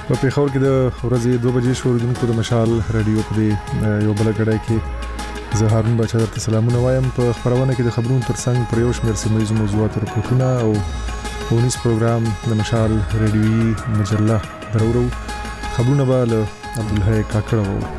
په پیښور کې د ورځې 2 بجې شوردونکو د مشال رادیو په یو بل غړای کې زه هارون بچا درته سلامونه وایم. په خبرونه کې د خبرونو ترڅنګ پر یو شمېر سیمه موضوعات راپورټونه او پونیس پروګرام د مشال رادیوي مجله درورو خبرونه به له عبدالحی کاکړ وو.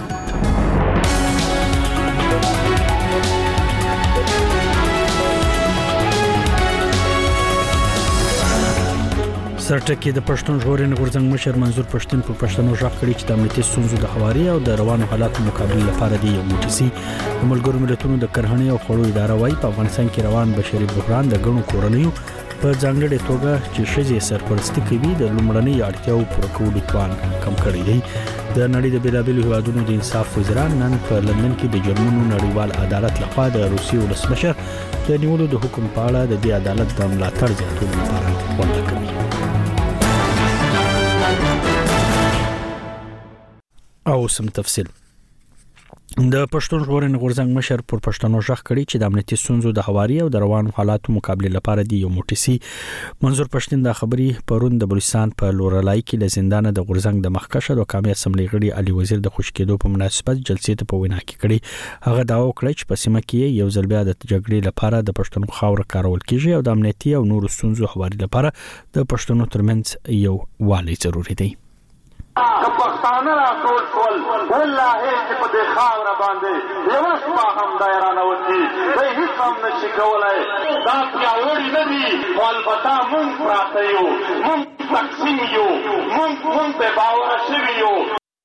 سرټکی د پښتون ژغورنې غورځنګ مشر منظور پښتون په پښتنو ژغ کړی چې د امنیتي ستونزو د هواري او د روانو حالاتو مقابله لپاره دی یو موټی د ملګرو ملتونو د کرهنې او خوړو اداره وايي په افغانستان کې روان بشري بحران د غنو کورنیو په ځانګړي توګه چې شذې سرپرستی کوي د لومړنۍ اړتیاو پوره کولو توان کم کړی دی. د نړۍ د بیلابېلو هیوادونو د انصاف وزیران نن په لندن کې د جرمنو نړیوال عدالت لخوا د روسیې ولسمشر د نیولو د حکم په اړه د دې عدالت د ملاتړ زیاتولو لپاره غونډه کوي. او سم تفصیل د پښتون ژغورنې غورځنګ مشر پر پښتنو ژغ کړی چې د امنیتي ستونزو د هواري او د روانو حالاتو مقابله لپاره دی یو موټی منظور پښتون د خبري پرون د بلوچستان په لورلای کې ل زندان د غورځنګ د مخکشه د قومي اسمبلی غړي علي وزیر د خوشکېدو په مناسبت جلسې ته په وینا کې کړی. هغه داوا وکړ چې په سیمه کې یو ځل بیا د جګړې لپاره د پښتنو خاور کارول کیږي او د امنیتي او نورو ستونزو هواري لپاره د پښتنو ترمنځ یو والی ضروری دی. پښتانه راټول ټول والله چې په دې خاوره باندې یو شپه هم دایره وتی دوی هیڅ هم نشي کولای دا پیاوړي نه دي خو البته مونږ پراته یو مونږ تقسیم یو مونږ په باور شوي یو.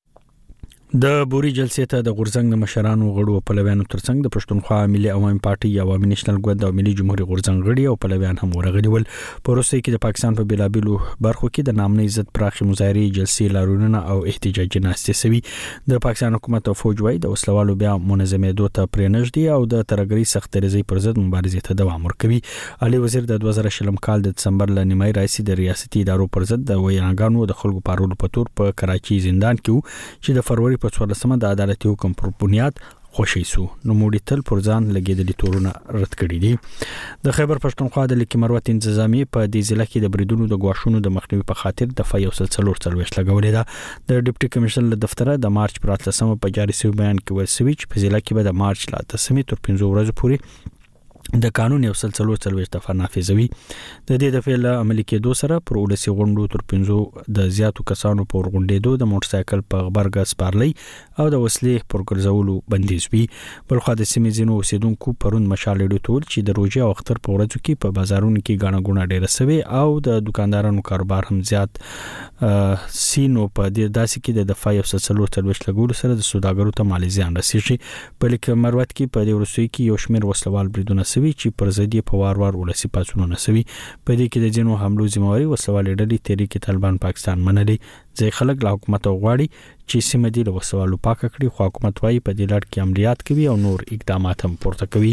د بوري جلسې ته د غورځنګ د مشرانو غړو په لویانو ترڅنګ د پښتونخوا ملي عوامي پارټي عوامي نېشنل ګوند او ملي جمهوریت غورځنګ غړي او په لویان هم ورغلي ول. په روسي کې د پاکستان په بیلابېلو برخو کې د نامنۍ ضد پراخي مظاهرې جلسې لارونونه او احتجاجي ناستې سوي. د پاکستان حکومت او فوج وايي د وسلوالو بیا منظمېدو ته پرېنږدي او د ترګري سخت ریزي پر ضد مبارزې ته دوام ورکوي. علي وزیر د 2020 کال د دسمبر ل نیمای راځي د ریاستي ادارو پر ضد د ویانګانو د خلکو پارولو په تور په کراچي زندان کې چې د فروری په 14مه د عدالتي حکم پر بنیاد خوشی سو نو موډی تل پر ځان لګیدلي تورونه رد کړی دي. د خیبر پښتونخوا د لیکي مروت انتظامی په دې ضلع کې د بریدونو د غواښونو د مخنیوي په خاطر د فایو سلسلور څلويش لګولې ده. د ډیپټي کمشنر له دفتره د مارچ پر 13مه په جاري شوی بیان کې ویل شوی چې په ضلع کې به د مارچ ل 8مې تر 15 ورځې پورې د قانون یو سلسلور څلويش دفعه نافذوي. د دې د فعل عملي کېدو سره پر ولسی غونډو تر 15 د زیاتو کسانو پر غونډېدو د موټر سایکل په غبرګ سپارلي او د وسلې پر ګرځولو بندیز وي. بل خو د سیمې ځینو اوسیدونکو پرون مشال ډیډو تول چې د روزي او اختر په ورځو کې په بازارونو کې غاڼه غونه ډیره سوي او د دکاندارانو کاروبار هم زیات سینو په دې داسې کې د دفاع یو سلسلور څلويش لګول سره د سوداګرو ته مالی زیان رسیږي. په لیک مروت کې په دې ورسوي کې یو شمېر وسلوال بریدونه چې پر ضدي په وار ولسی پاتونونه سوي. په دې کې د جنو حملو ذمہواری وسوالې ډلې تحریک طالبان پاکستان منلي. ځای خلک له حکومت غواړي چې سیمه دی له وسوالو پاک کړي خو حکومت وايي په دې لړ کې عملیات کوي او نور اقدامات هم پورته کوي.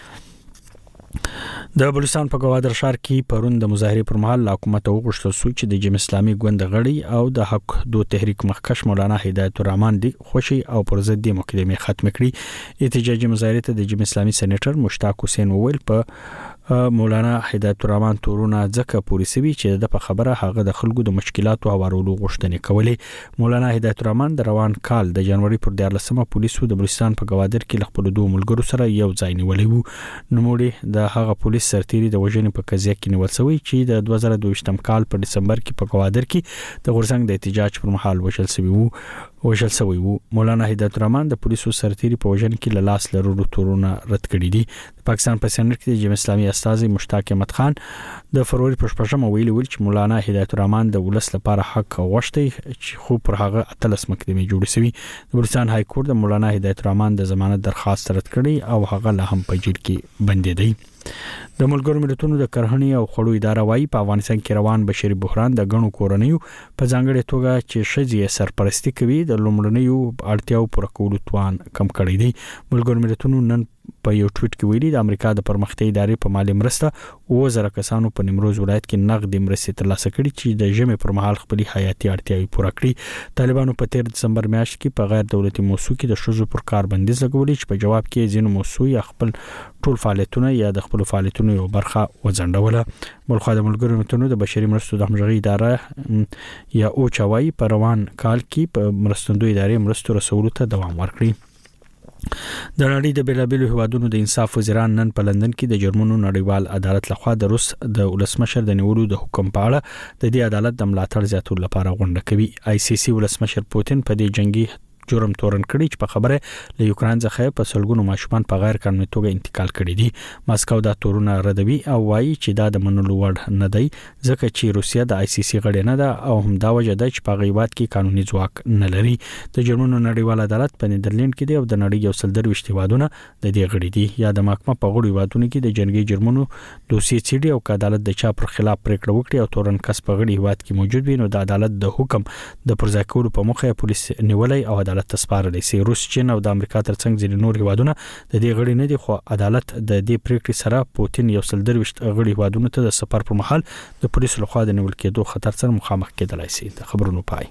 د بلوچستان په گوادر ښار کې پرون د مظاهرې پر مهال حکومت وغوښتل چې د جمعیت اسلامي ګوند غړي او د حق دو تحریک مخکش مولانا هدایت الرحمن دی خوشي او پر ضد د مقدمه ختم کړي. احتجاجي مظاهرې ته د جمعیت اسلامي سېنیټر مشتاق حسین وویل په مولانا هدایت الرحمن تورونه ځکه پوری سوي چې د په خبره هغه د خلکو د مشکلاتو هوارولو غوښتنې کولې. مولانا هدایت الرحمن د روان کال د جنوري پر 14مه پولیسو د بلوچستان په گوادر کې خپل دوه ملګرو سره یو ځای نیولې وو. نو موږ د هغه پولیس سرتیري د وژنې په قضیه کې نیول شوی چې د 2022 کال په دسمبر کې په گوادر کې د غورځنګ د احتجاج پر مهال وژل شوی وو. مولانا هدایت الرحمن د پولیسو سرتیري په وژن کې له لاس لرلو تورونه رد کړي دي. د پاکستان په سېنات کې د جمعیت اسلامي استازي مشتاق احمد خان د فروری په 14مه ویلي چې مولانا هدایت الرحمن د ولس لپاره حق غوښتي چې خو پر هغه اتلس مقدمه جوړې شوی. د بلوچستان های کورټ د مولانا هدایت الرحمن د ضمانت درخواست رد کړي او هغه له هم په جیل کې بندي دی. د ملګرو ملتونو د کرهنې او خوړو اداره وايي په افغانستان کې روان بشري بحران د غنو کورنیو په ځانګړي توګه چې شذې سرپرستی کوي د لومړنیو اړتیاو پوره کولو توان کم کړی دی. ملګرو ملتونو نن په یو ټویټ کې ویلي د امریکا د پرمختیايي ادارې په مالی مرسته 2000 کسانو په نیمروز ولایت کې نقد مرستې ترلاسه کړې چې د ژمي پر مهال خپل حیاتي اړتیاوې پوره کړې. طالبانو په 13 دسمبر میاشت کې په غیر دولتي موسسو کې د شذو پر کار بندیز لګولې چې په جواب کې ځینو موسسو یا خپل ټول فعالیتونه یا د خپل فعالیتونو یو برخه وځنډوله. بلخو د ملګرو ملتونو د بشري مرستو د همغږي اداره یا اوچاوي په روان کال کې په مرستندوی ادارې مرستو رسولو ته دوام ورکړي. د نړۍ د بیلابیلو هیوادونو د انصاف وزیران نن په لندن کې د جرمنو نړیوال عدالت لخوا د روس د ولسمشر د نیولو د حکم په اړه د دې عدالت د ملاتړ زیاتولو لپاره غونډه کوي. ICC ولسمشر پوتین په دې جنگي جرم تورن کړی چې په خبره له یوکران څخه په سلګونو ماشومان په غیر قانوني توګه انتقال کړي دي. ماسکو دا تورونه ردوي او وایي چې دا د منلو وړ نه دی ځکه چې روسیا د ICC غړی نه ده او هم دا وجه ده چې په غیبات کې قانوني ځواک نه لري. د جرمنو نړیوال عدالت په نیدرلند کې دی او د نړۍ یو سل درويشت هیوادونه د دې غړي دي. یا د محکمه په غړي هیوادونو کې د جنگي جرمونو دوسیې چیرې او عدالت د چا پر خلاف پریکړه وکړي او تورن کس په غړي هیواد کې موجود وي نو د عدالت د حکم د پرځای کولو په موخه پولیس نیولای او عدالت ته سپارلی. روس، چین او د امریکا ترڅنګ ځینې نور هیوادونه د دې غړي نه دي خو عدالت د دې پریکړې سره پوتین یو سل درويشت غړي هیوادونو ته د سفر پر مهال د پولیسو لخوا د نیول کېدو خطر سره مخامخ کېدلای شي. د خبرونو پای.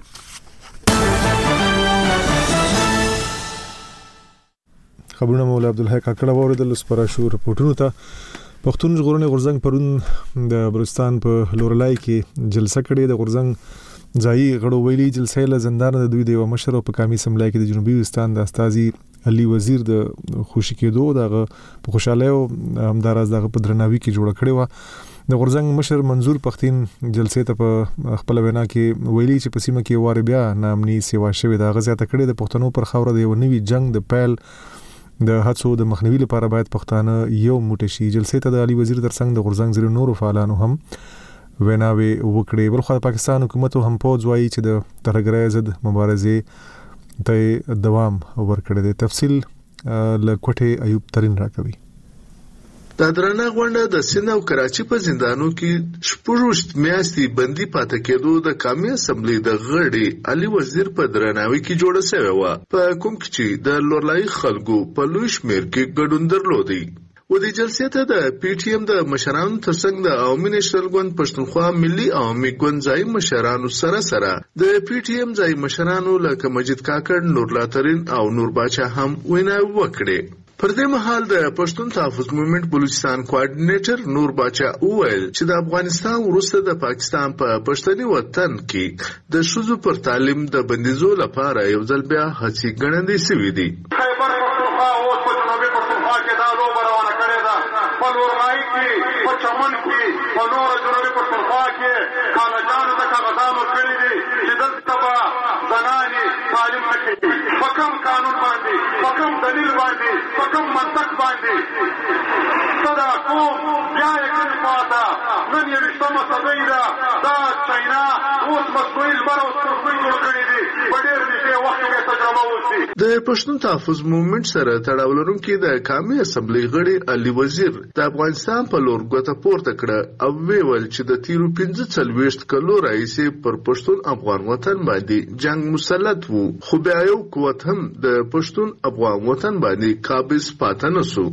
خبرونه مولا عبدالحق کاکړه ووردل سپارا شو رپورټونو ته. پښتون ژغورنې غورځنګ پرون د بلوچستان په لورلای کې جلسه کړې. د غورځنګ ځایي غړو ویلي جلسه له زندان د دوی د مشر او په قومي سملای کې د جنوبي وزستان د استاذي علي وزیر د خوشی کېدو دغه په خوشاله او همدارز دغه په درناوي کې جوړ کړي و. د غورځنګ مشر منظور پختین جلسې ته په خپل وینا کې ویلي چې په سیمه کې واره بیا نامني سیوا شوی د غزا ته کړي د پښتنو پر خوره د یو نوي جنگ د پیل د هڅو د مخنیوي لپاره باید پښتانه یو موټی شي. جلسې ته د علي وزیر ترڅنګ د غورځنګ زیر نورو فعالانو هم ویناوي وکړي. بلخو د پاکستان حکومت هم پوز وایي چې د ترګرای ضد مبارزې ته دوام ورکړي. د تفصیل له کوټه ایوب ترين راکوي. د درنه غونډه د سند او کراچي په زندانو کې شپږ میاشتې بندي پاتې کېدو د قومي اسمبلی د غړي علي وزیر په درناوي کې جوړه شوې و. په کوم کې چې د لورلای خلکو په لوی شمیر کې ګډون درلودي. و دې جلسې ته د پی ټی ایم د مشرانو ترڅنګ د عوامي نېشنل ګوند پښتونخوا ملي عوامي ګوند ځای مشرانو سره د پی ټی ایم ځای مشرانو لکه مجید کاکړ، نورلا ترين او نور باچا هم وینا وکړه. پر دې مهال د پښتون تحفظ موومېنټ بلوچستان کوارډینیټر نور باچا وویل چې د افغانستان وروسته د پاکستان په پښتني وطن کې د شذو پر تعلیم د بندیزو لپاره یو ځل بیا هڅې ګړندې شوې دي. پلورغای کې په چمن کې په نور جنوبي پښتونخوا کې کالجانو ته کاغذانو کړی دي چې دلته به زنانې تعلیم نه کوي. په کوم قانون باندې، په کوم دلیل باندې، په کوم منطق باندې صدا کوم بیا یې کوي خواته نن 21مه صدۍ ده. دا چاینا اوس مصنوعي لمر او سپوږمۍ جوړ کړي دي. په ډېر نږدې وخت کې تجربه وشي. د پښتون تحفظ موومېنټ سره تړاو لرونکي د قومي اسمبلی غړي علي وزیر د افغانستان په لور ګوته پورته کړه او ویل چې د تیرو 45 کلو راهیسې پر پښتون افغان وطن باندې جنگ مسلط وو، خو بیا یو قوت هم د پښتون افغان وطن باندې قابض پاتې نشو.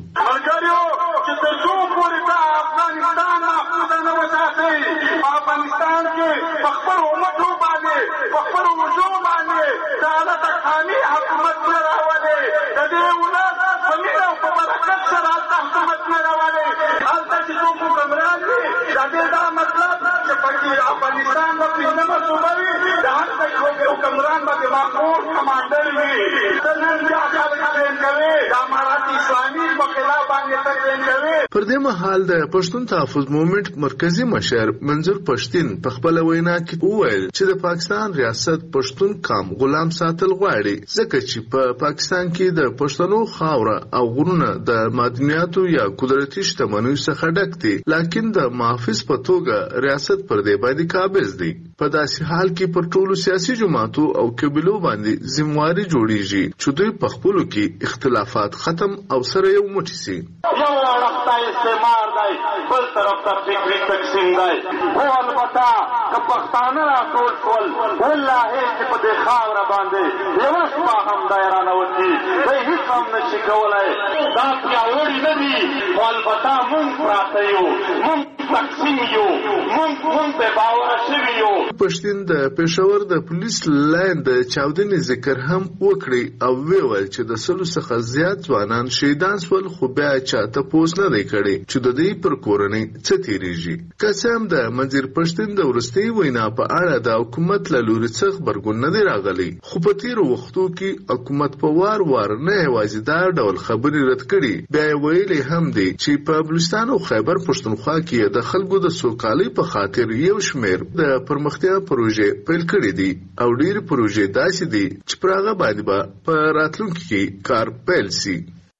افغانستان کې په خپل امتو باندې په خپل وجود باندې دا د حقاني حکومت نه راولي. د دې ولادت په مینه او په برکت سره د حکومت نه راولي. هلته چې څوک حکمران وي د دې دا مطلب چې په افغانستان د پنځمه صوبه وي د هر ځای حکمران به ماخور کمانډر وي. د نن بیا تقرین کوي د امارات اسلامي په خلاف باندې تقرین کوي. پر دې مهال د پښتون تحفظ موومېنټ مرکزی مشر منظور پښتين په خپل وینا کې وویل چې د پاکستان ریاست پښتون قام غلام ساتل غواړي ځکه چې په پاکستان کې د پښتنو خاوره او غرونه د معدنیاتو یا قدرتي شتمنیو څخه ډک دي، لکن د محافظ په توګه ریاست پر دې باندې قابض دي. په داسې حال کې پر ټولو سیاسي جماعتو او قبیلو باندې ذمہواری جوړیږي چې دوی په خپلو کې اختلافات ختم او سره یو موټی سي. یو وخت استعمار دی، بل طرف ته فکري تقسیم دی. خو البته که پښتانه راټول شول والله چې په دې خاوره باندې یوه شپه هم دی رانه وځي، دوی هېڅ هیڅ هم نشي کولای. دا پیاوړي نه دي خو البته مونږ پراته یو، مونږ تقسیم یو، مونږ بې باوره شوي یو. پښتین د پېښور د پولیس لاین د چاودنې ذکر هم وکړي او ویل چې د 100 څخه زیات ځوانان شهیدان شول، خو بیا چا تپوس نه دی کړی چې د دې پر کورنۍ څه تیریږي. که څه هم د منظر پښتین د وروستۍ وینا په اړه د حکومت له لوري څخه غبرګون نه دی راغلی، خو په تیرو وختو کې حکومت په وار نه یوازې دا ډول خبرې رد کړي، بیا یې ویلي هم دی چې په بلوچستان او خیبر پښتونخوا کې د خلکو د سوکالۍ په خاطر یو شمېر د پرمختیا پروژې پیل کړي دي او ډېرې پروژې داسې دي چې پر هغه باندې به په راتلونکي کې کار پیل سي.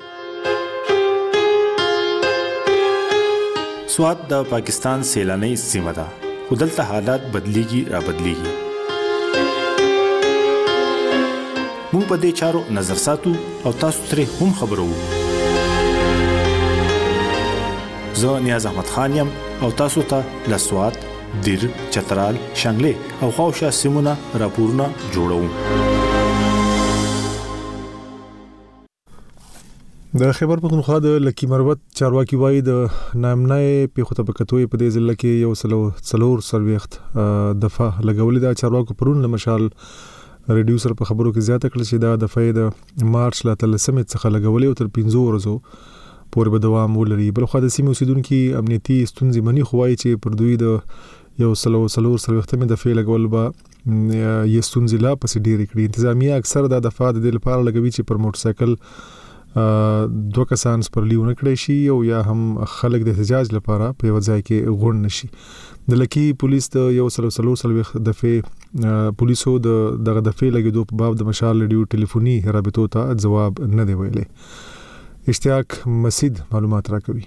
سوات د پاکستان سیلاني سیمه ده، خو دلته حالات بدلیږي را بدلیږي. موږ په دې چارو نظر ساتو او تاسو ترې هم خبرو. زه نیاز احمد خان یم او تاسو ته له سوات، دیر، چترال، شانګلې او خواوشا سیمونه راپورونه جوړوم. د خیبر پښتونخوا د لکی مروت چارواکي وایي د نامنای پیښو ته پکتوي په دې ځل کې یو څلور سرويخت دفعه لګولې د چارواکو پرون لمشال ریډیوسر په خبرو کې زیاته کړل چې دا د فایده مارچ لا 13 څخه لګولې او تر 15 ورځو پورې به دوام ولري. بل خو د سیمې اوسیدونکو امنیتي ستونزې مني خوای چې پر دوی د یو څلور سرويختمه د فعال لګول به یې ستونزې لا پسې ډېرې کړي. انتظامیه اکثر د دفعه د لپاره لګوي چې پر موټر سایکل دوه کسان سپرلیونه کړی شي او یا هم خلک د احتجاج لپاره په یو ځای کې غونډ نشي. د لکی پولیس د یو څلور دفعه پولیسو دغه دفعه لګیدو په باب د مشال ریډیو ټلیفوني رابطو ته جواب نه دی ویلي. اشتیاق مسید معلومات راکوي.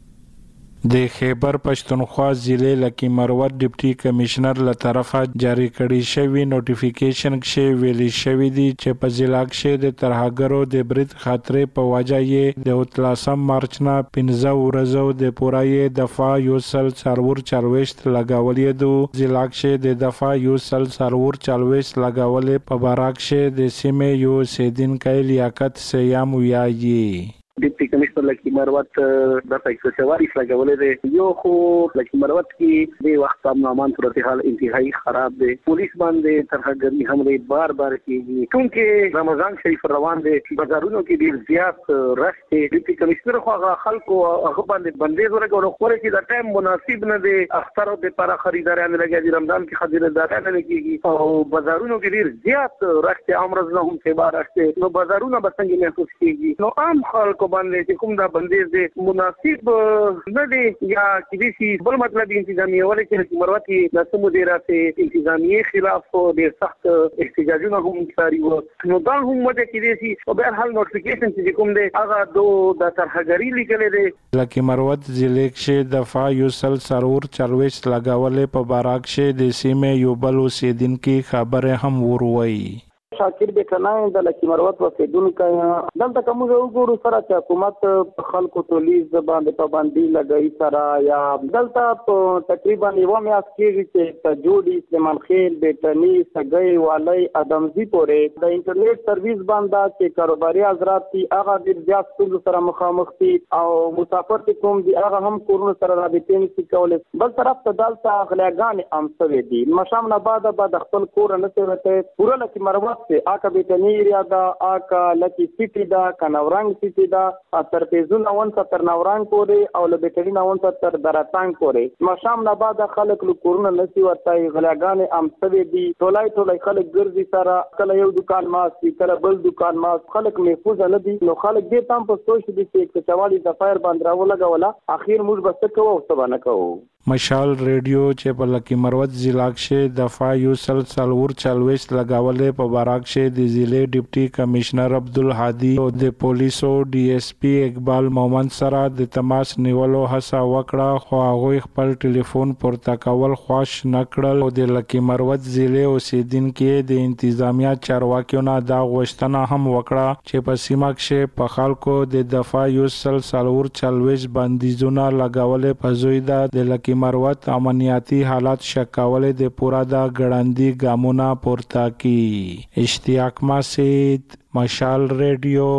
د خیبر پښتونخوا ضلع لکی مروت ډیپټي کمشنر له طرفه جاری کړي شوی نوټیفیکیشن کې ویلي شوی دی چې په ضلع کې د ترهګرو د برید خاطر په وجه یې د 13 مارچ نه 15 ورځو د پورای دفعه یو سل سرور 40 لګولې دو. ضلع کې د دفعه یو سل سرور 40 لګولې په باراک کې د سیمه یو سیدین کای لیاقت سیام ویایي. ډیپټي کمشنر لکی مروت د 144 لګولې دي. یو خو لکی مروت کې د وخت امن صورتحال انتهایی خراب دي. پولیس باندې ترهګری حمله بار کیږي کیونکه رمضان شریف روان دي. بازارونو کې ډیر زیات رش دي. ډیپټي کمشنر خو خلکو هغه باندې بندیز ورکړو خو چې دا ټایم مناسب نه دي. اختر د لپاره خریداران لګي رمضان کې خریداران نه کیږي او بازارونو کې ډیر زیات رش دي. امرز نه هم څه بار رش دي. نو بازارونه بسنګ محسوس کیږي. نو عام خلکو باندې چې کوم دا بندیز دي مناسب نه دي یا کیږي. بل مطلب انتظامیه ولې چې مروت کې د مدیرات انتظامیه خلاف ډیر سخت احتجاجونه هم جاری وو. نو دا هم مده کیږي او به هر نوټیفیکیشن چې کوم دي هغه د ترهګری لیکل دي. لکه مروت ضلع کې دفعه یو سل سرور 40 لګولې په باراک کې د سیمه یو بل اوسیدونکو خبره هم وروي. شاکر بکنای د لکی مروت وسیدونکو دلته کوم وګورو سره چې حکومت خلکو تولیز باندې پابندي لګئی سره یا دلته تقریبا یو میاس کېږي چې جوړي سلیمان خیل بیٹنی سګي والی ادمزي پورې د انټرنیټ سرویس باندې چې کاروباري حضرات دي هغه د زیات ستونزو سره مخامخ دي او مسافر کوم دي هغه هم کورونو سره رابطې نشي کولای. بل طرف ته دلته غلاګان امسوي دي. مشام نه بعد خپل کور نه سوته پوره لکی مروت آکا بیتنی ایریا دا آکا لکی سیٹی دا کنورانگ سیٹی دا ترپیزون 69 نورانگ پوری او لبیتنی 69 دراتانگ پوری. مشام نبادا خلق لکورون نسی ورطای غلاگان امسوی دی. تولای خلق گرزی سارا کل یو دکان ماستی کل بل دکان ماست خلق محفوظ ندی. نو خلق دیتام پر سوش دی چې ایک چوالی دفایر باندراو لگا ولا آخیر موج بسکو او سبا نکو. مشال ریډیو چې په لکی مروت ضلع کې دفعه یو سل سلور 40 لګولې په باراک کې د ضلع ډیپټي کمشنر عبدالهادي او د پولیسو ډي اس پی اقبال محمد سره د تماس نیولو هڅه وکړه خو هغه خپل ټلیفون پورته کول خوښ نکړل او د لکی مروت ضلع اوسیدونکو د انتظامیه چارواکیو نه دا غوښتنه هم وکړه چې په سیمه کې په خلکو د دفعه یو سل سلور 40 بندیزونه لګولې په زوی د لکی مروت امنیتی حالات شکاولې د پورا دا ګړندی ګامونه پورته کی. اشتیاق مسید مشال ریډیو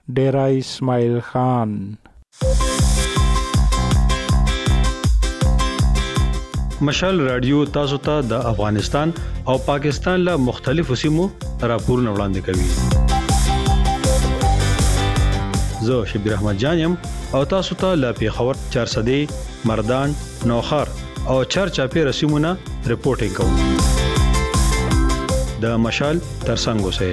ډیرا اسماعیل خان. مشال رادیو تاسو ته د افغانستان او پاکستان له مختلفو سیمو راپورونه وړاندې کوي. زه شبیر احمد جانم او تاسو ته له پیښور 400 مردان نوخار او چارچاپی رسمونه رپورټینګ کوم. د مشال ترڅنګ اوسئ.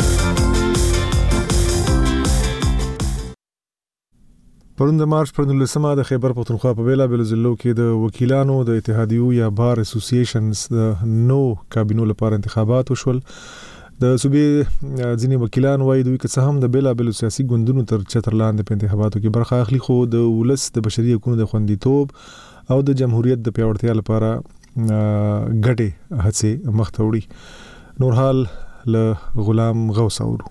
پرون د مارچ پر 19 د خیبر پختونخوا په بیلا بیل ضلعو کې د وکیلانو د اتحادیو یا بار اسوسییشنز د نو کابینو لپاره انتخابات وشول. د صوبې ځینې وکیلان وایي دوی که څه هم د بیلا بیل سیاسي ګوندونو تر چتر لاندې په انتخاباتو کې برخه اخلي، خو د ولس د بشري حقوقو د خوندیتوب او د جمهوریت د پیاوړتیا لپاره ګډې هڅې مخ ته وړي. نور حال له غلام غوث اورو.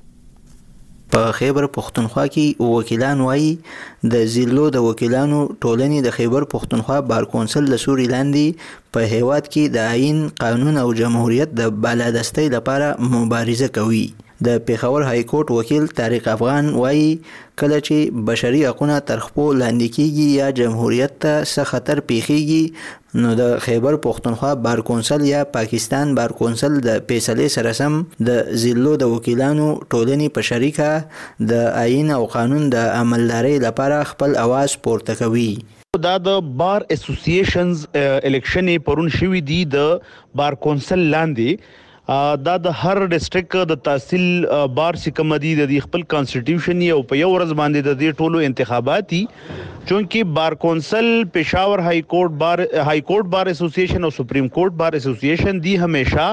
په خیبر پختونخوا کې وکیلان وایي د ضلعو د وکیلانو ټولنې د خیبر پختونخوا بار کونسل له سوري لاندې په هیواد کې د آئین، قانون او جمهوریت د بالادستۍ لپاره مبارزه کوي. د پیښور های کورټ وکیل طارق افغان وایي کله چې بشري حقوقونه تر خپو لاندې کیږي یا جمهوریت ته څه خطر پیښیږي نو د خیبر پختونخوا بار کونسل یا پاکستان بار کونسل د فیصلې سره سم د ضلعو د وکیلانو ټولنې په شریکه د آئین او قانون د عملدارۍ لپاره خپل आवाज پورته کوي. دا د بار اسوسییشنز الیکشن پرون شوی دی د بار کونسل لاندې. دا د هر ډیسټریکټ د تحصیل بار سکمدي د خپل کانسټیټیوشن او په یو ورځ باندې د دې ټولو انتخاباتي چونکی بار کونسل پېښور های کورټ بار اسوسییشن او سپریم کورټ بار اسوسییشن دی همیشه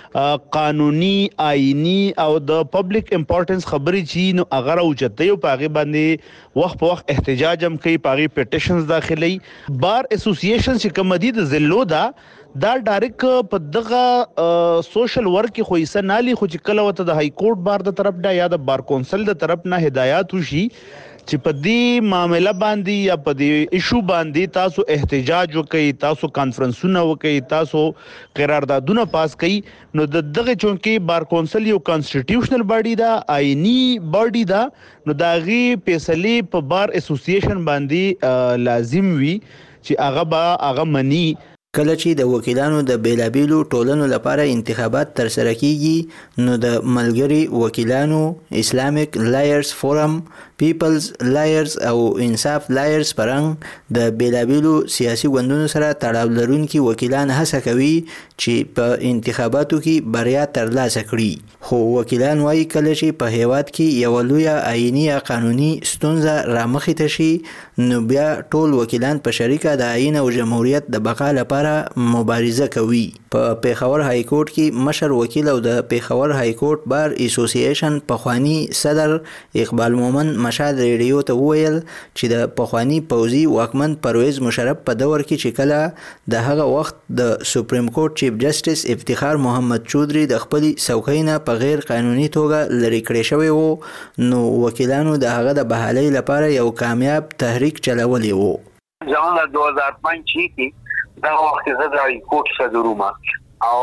قانوني آئینی او د پبلک امپورټنس خبرې چی نو اگر او چته یو پاغي باندې وخت په وخت احتجاج هم کوي، پاغي پټیشنز داخلي. بار اسوسییشن چې کمدي د ضلعو دا ډایرک په دغه سوشل ورک خو یې سنالي خو چې کله وته د های کورټ بار د طرف دا یا د بار کونسل د طرف نه هدایت وشي چې په دې معاملې باندې یا په دې ایشو باندې تاسو احتجاج وکړئ، تاسو کانفرنسونه وکړئ، تاسو قراردادونه پاس کړئ. نو دغه چونکی بار کونسل یو کانسټیټیوشنل باډي دا، آئینی باډي دا، نو داغي فیصله په بار اسوسییشن باندې لازم وي چې هغه منی. کله چې د وکیلانو د بیلابیلو ټولنو لپاره انتخابات ترسره کیږي نو د ملګری وکیلانو، اسلامیک لایرز فورم، پیپلز لایرز او انصاف لایرز پرنګ د بیلابیلو سیاسي ګوندونو سره تړاو لرونکي وکیلان هڅه کوي چې په انتخاباتو کې بریا ترلاسه کړي. خو وکیلان وایي کله چې په هیواد کې یو لویه آئینی یا قانوني ستونزه رامخې ته شي نو بیا ټول وکیلان په شریکه د آئین او جمهوریت د بقا لپاره مبارزه کوي. په پیښور های کورټ کې مشر وکیل او د پیښور های کورټ بار اسوسییشن پخوانی صدر اقبال مومن مشال ریډیو ته وویل چې د پخوانی پوځي واکمن پرویز مشرف په دور کې چې کله د هغه وخت د سپریم کورټ چیف جسټس افتخار محمد چودري د خپل څوکۍ نه په غیر قانوني توګه لرې کړی شوی وو نو وکیلانو د هغه د بحالۍ لپاره یو کامیاب تحریک چلولی وو. زموږ 2005 کې دا وخت زه د کورټ صدروم او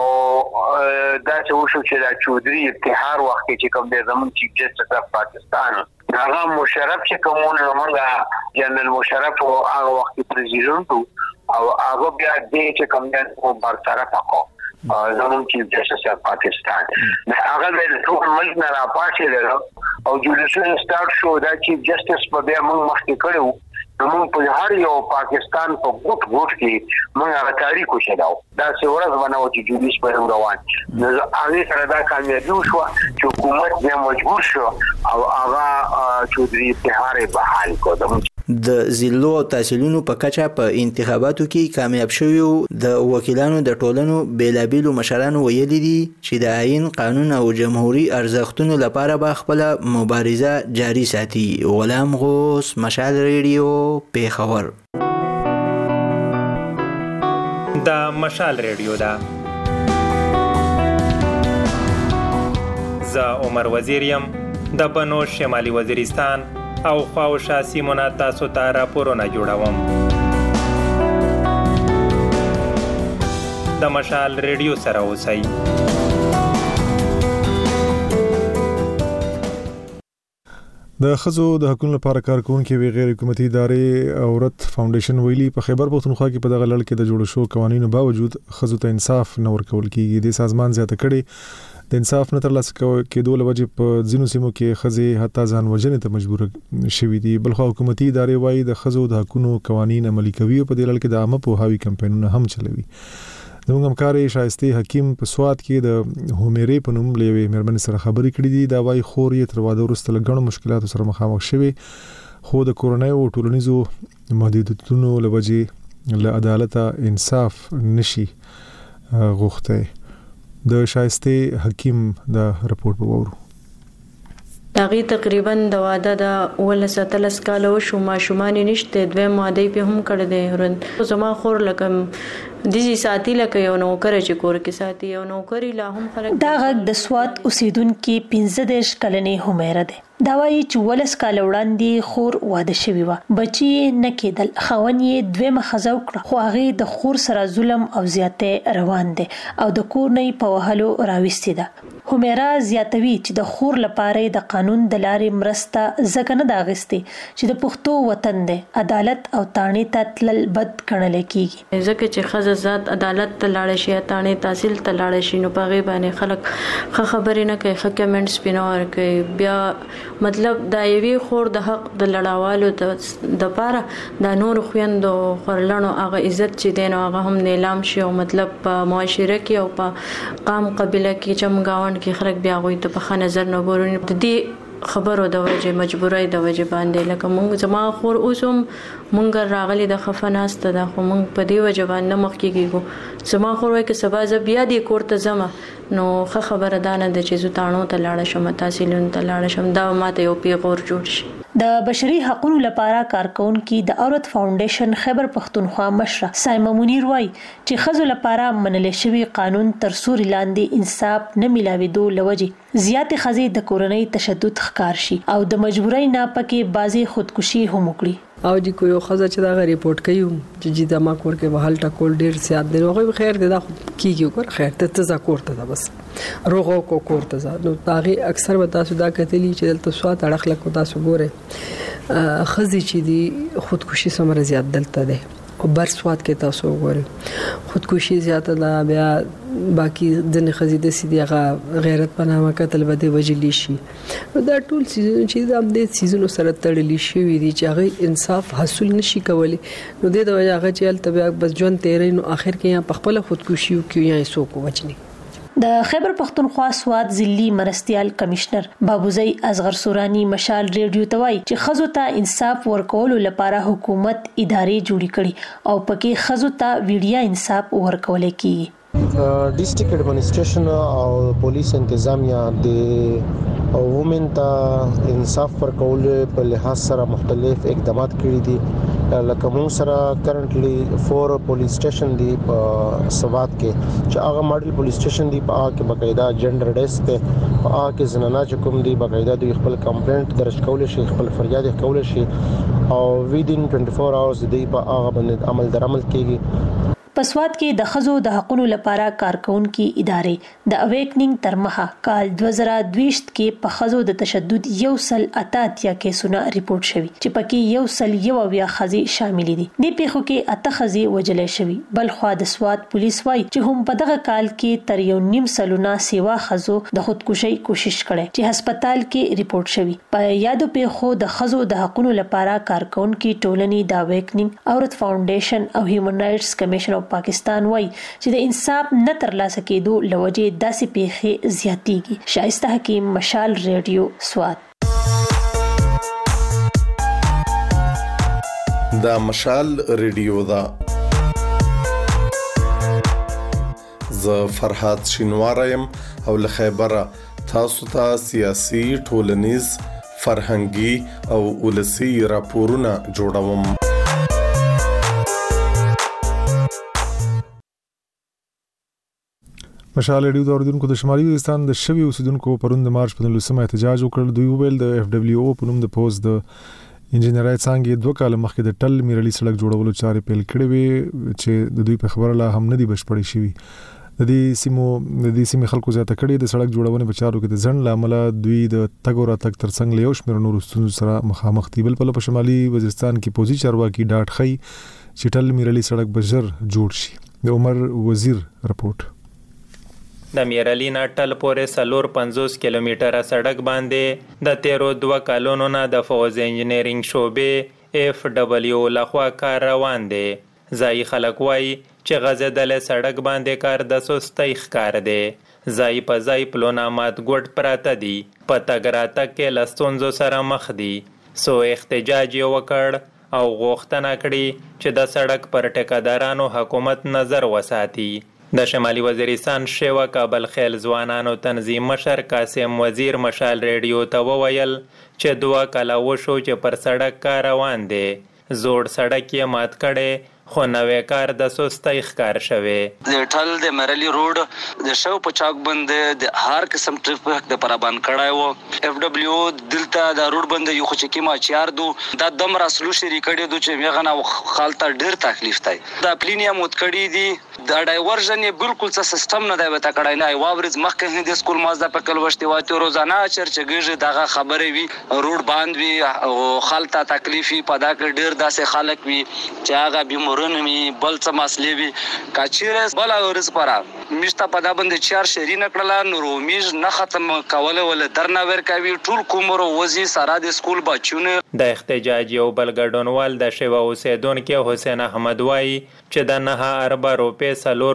دا چې وشو چې دا چودري افتخار وخت چې کوم د زمون چیف جسټس اف پاکستان هغه مشرف چې کومونه موږ جنرال مشرف او هغه وخت پریزیدنت او هغه بیا دې چې کوم د برطرف کو زمون چیف جسټس اف پاکستان هغه د ټول ملک نه راپاتې ده او جوډیشل سٹارټ شو دا چیف جسټس په بیا موږ مخکې کړو. موږ په هر یو پاکستان په ګوټ کې موږ هغه تاریخ وشداو دا څه ورځ باندې چې جوډیس په روان نو هغه سره دا کامیابی وشو چې حکومت یې مجبور شو او هغه چودري افتخار بحال کو. د ضلعو او تحصیلونو په کچه په انتخاباتو کې کامیاب شوی د وکیلانو د ټولنو بیلابیلو مشرانو ویلي دي چې د آئین، قانون او جمهوری ارزښتونو لپاره به خپل مبارزه جاری ساتي. غلام غوث، مشال ریډیو، پیښور. دا مشال ریډیو ده. زه عمر وزیر یم د بنو شمالي وزیرستان او خواوشا سیمونه تاسو ته راپورونه جوړوم. د مشال ریډیو سره اوسئ. د خزو د حقوقو لپاره کارکونکو غیر حکومتي ادارې عورت فاونډیشن ویلي په خیبر پختونخوا کې په دغه لړ کې د جوړ شو قوانینو باوجود خزو ته انصاف نه ورکول کیږي. د سازمان زیاته کړي د انصاف نه ترلاسه کېدو لوجه په ځینو سیمو کې خزي حتی ځان وژنې ته مجبور شوي دي. بلخو حکومتي ادارې وايي د خزو د حقوقو قوانین عملي کوي او په دې لړ کې د عامه پوهاوي کمپاینونه هم چلوي. زموږ همکاري شایسته حکیم په سواد کې د هومېرې په نوم لوي مېرمن سره خبرې کړې دي. دا وايي خور یې تر واده وروسته لګڼو مشکلاتو سره مخامخ شوي خو د کورونای او ټولنیزو محدودیتونو لوجه له عدالت انصاف نشي غوښته. د شایسته حکیم د رپورت په وورو داغي تقریبا د واده د ول ستلس کال او شومان نشته دوه ماده په هم کړ دې هرن زما خور لکم دي ساتي لکه یو نوکر چې کور کې ساتي یو نوکری لا هم خلک دا غږ د سواد اوسیدونکو 15 کلنې همیره ده. دا وايي چې ولس کال وړاندې خور واده شوی و بچي نه کېدل خاون یې دوه مخزو کړ خو هغه د خور سره ظلم او زیاته روان دي او د کور نه په وهلو راوستي ده. همیره زیاتوي چې د خور لپاره د قانون د لارې مرسته زګنه داغستي چې د پښتو وطن دی عدالت او تانې ته تل بد کړل کیږي. ځکه چې خزه ذات عدالت ته لاړ شي تانې تحصیل ته لاړ شي نو پغه باندې خلک خبرې نه کوي کمنټس پینور کوي. بیا مطلب دا یوي خور د حق د لړاوالو د پاره د نور خويندو خورلانو هغه عزت چې دین هغه هم نیلام شي او مطلب په معاشره کې او په قام قبيله کې چمګاوند کې خلک بیا غوي ته په نظر نه ګوري. د دې خبرو د وجه مجبورای د وجه باندې لکه مونږ زما خور اوسم مونږ راغلي د خفناسته د خو مونږ په دې وجه باندې مخ کېږو. زما خور وای کې سبا ز بیا دې کوړه زما نو خبره دانه د چې زوتانو ته لاړ شم تحصیلون ته لاړ شم دا ماته یو پیغور جوړ شي. د بشري حقوقو لپاره کارکونکو د عورت فاونډیشن خیبر پختونخوا مشره سایمه منیر وای چې خزو لپاره منل شوی قانون تر سوري لاندې انصاف نه ملاويدو لوجه زیات خزي د کورنۍ تشدد ښکار شي او د مجبورۍ نه پکې بازي خودکشي هم وکړي. او دی کویو خزه چې دا ریپورت کوي چې جی د ما کور کې بهال ټکول ډیر زیات دی. نو خیر دی دا کیږي کور خیر ته ز کور ته بس روغو کو کور ته نو تاغي اکثر وتا سودا کتلی چې دلته سوات اړخ لکه تاسو ګوره خزي چې دی خودکشي سمره زیات دلته ده او بر سوات کې تاسو ګوره خودکشي زیاته ده. بیا باقي ځنه خزي د سیدي هغه غیرت پنامه قتل بده وجلی شي. دا ټول سیزن چې د دې سیزن سره تړلی شي وي چې هغه انصاف حاصل نشي کولی نو د وجه هغه چې تل بس جون تیرې نو اخر کې یا خپل خودکشي کوي یا سو کو وجني. د خیبر پختونخوا سواد ضلعي مرستيال کمشنر بابوزي اصغر سوراني مشال ریډیو توای چې خزو ته انصاف ورکول لپاره حکومت ادارې جوړې کړي او پکې خزو ته ویډیا انصاف ورکول کیږي. ډیسټریکټ ایڈمنسټریشن او پولیس انتظامیه د وومن ته انصاف ورکول په لحاظ سره مختلف اقدامات کړي دي. لکه موږ سره کرنټلی 4 پولیس سټیشن دی په سواد کې چې هغه ماډل پولیس سټیشن دی په هغه کې باقاعده جندر ډیسک ته په هغه کې زنانه چې کوم دی باقاعده د خپل کمپلینټ درج کول شي خپل فریاد کول شي او within 24 hours دی په هغه باندې عمل درعمل کیږي. پسواد کې د خزو د حقوقو لپاره کارکونکو ادارې د اویکنینګ تر مخه کال 2022 کې په خزو د تشدد یو سل اتاتیا کیسونه ریپورت شوي چې پکې یو سل یو بیا خزي شامل دي. د پیښو کې اته خزي وجلې شوي. بل خو د سواد پولیس وای چې هم په دغه کال کې تر یو نیم سلونه سیوا خزو د خودکشي کوشش کړي چې هسپتال کې ریپورت شوي. په یادو پیښو د خزو د حقوقو لپاره کارکونکو ټولنې د اویکنینګ عورت فاونډیشن او هیومن رائټس کمیشن پاکستان وای چې د انصاف نه ترلاسه کېدو لوجه داسې پیښې زیاتېږي. شایسته حکیم مشال ریډیو سواد. دا مشال ریډیو دا ز فرحات شینوارم او له خیبره تاسو ته سیاسي ټولنیز فرهنګي او ولسی راپورونه جوړوم. مشال ریډیو د اوریدونکو د شمالي وزیرستان د شوی اوسیدونکو پروند د مارچ په 19 احتجاج وکړ. دوی ویل د اف دبليو او په نوم د پوز د انجنیرای څنګه 2 کال مخکې د ټل میرلی سړک جوړولو چارې پیل کړې وي چې د دوی په خبره لا هم نه دی بشپړې شوی. د دې سیمې خلکو زیاته کړې د سړک جوړونې په چارو کې د ځنډ لامل دوی د تګ او راتګ ترڅنګ له یو شمېر نورو ستونزو سره مخامخ دي. بل په شمالي وزیرستان کې پوزي چارواکي ډاډ خي چې ټل میرلی سړک به ژر جوړ شي. د عمر وزیر رپورټ. د میرلی نه ټل پورې 50 کیلومتره سړک باندې د 13 کالونو نه د فوز انجینرینګ شعبې FW لخوا کار روان دی. ځای خلک وایي چې غځېدل سړک باندې کار د سستۍ ښکار دی. ځای په ځای پلونه مات ګوډ پراته دي. په تګ راتګ کې له ستونزو سره مخ دي. سو احتجاج یې وکړ او غوښتنه کړې چې د سړک پر ټیکهدارانو حکومت نظر وساتي. د شمالي وزیرستان شیوا کابل خیل ځوانانو تنظیم مشر قاسم وزیر مشال ریډیو ته وویل چې 2 کاله وشو چې پر سړک کار روان دی. زوړ سړک یې مات کړی خو نوې کار د سستۍ ښکار شوی. د ټل د مرلی روډ د شو په چاک باندې د هر قسم ټریفیک د پرابان کړای وو. FW دلته د روډ باندې یو خو چې ما چار دو د دم راسلو شری کړي دو چې میغه خالته ډیر تکلیف دی. د پلینیا موت کړي دي د ډایورژن یې بالکل څه سیستم نه دی وته کړای نه واورز مخکې د سکول مازدا په کل وشتي واته روزانه چرچګږي دغه خبرې وي روډ باند وي او خالته تکلیفي پدا کې ډیر داسې خلک وي چې هغه بیمورنمي بل څه مسلې وي کاچیرس بل اورز پرا مشته پدا باندې چار شری نکړه نور میز نه ختم کوله ول درنه ور کوي ټول کومر وزي سره د سکول بچونه. د احتجاج یو بل ګډونوال د شیوا اوسیدونکو حسین احمد وایي چې د 9 روپے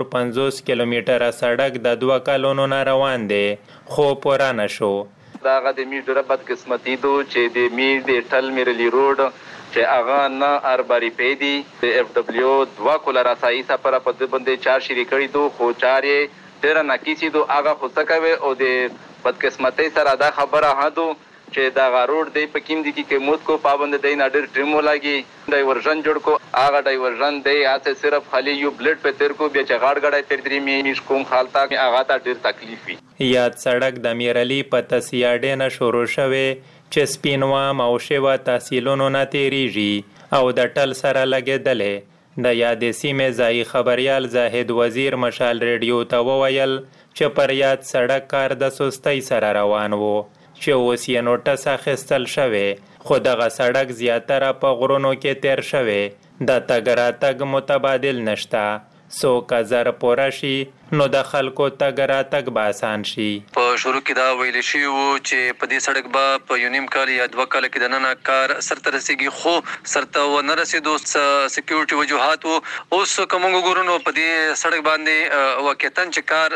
50 کیلومتره سړک د 2 کالونو نه روان دی خو پوره نشو. دا غد می ډېر بد قسمتي دو چې د می د ټل میرلی روډ چې هغه نه ارباري پیدي د FW 2 کوله راسایي سفر په د باندې 4 شری کړي دو خو 4 ډېر ناکیسي دو هغه خو څه کوي او د بد قسمتي سره دا خبره هادو چې دا غاروډ دی په کیم دي کې موت کو پابند دی نه ډېر ټریمو لاګي ډایورژن جوړ کو هغه ډایورژن دی اته صرف خالي یو بلډ په تیر کو بیا چې غاړ غړای تر درې میش کوم خالتا هغه ته ډېر تکلیف وي. یاد سړک د میرلی په تسیاډې نه شروع شوه چې سپینوام او شیوا تحصیلونو نه تیریږي او د ټل سره لګېدلې. د یادې سیمې ځای خبريال زاهد وزیر مشال ریډیو ته وویل چې پر یاد سړک کار د سستۍ سره روان وو چې اوس یې نوټس اخیستل شوی خو دغه سړک زیاتره په غرونو کې تیر شوی. د تګ راتګ متبادل نشته. سو کزر پوره شي نو د خلکو تګ راتګ به آسان شي. په شروع کې دا ویل شي وو چې په دې سړک به په یونیم کال یا 2 کال کې د نن کار سرته رسیږي خو سرته و نه رسیدو سکیورټي وجوهات وو. اوس کوم ګورونو په دې سړک باندې واقعتن چې کار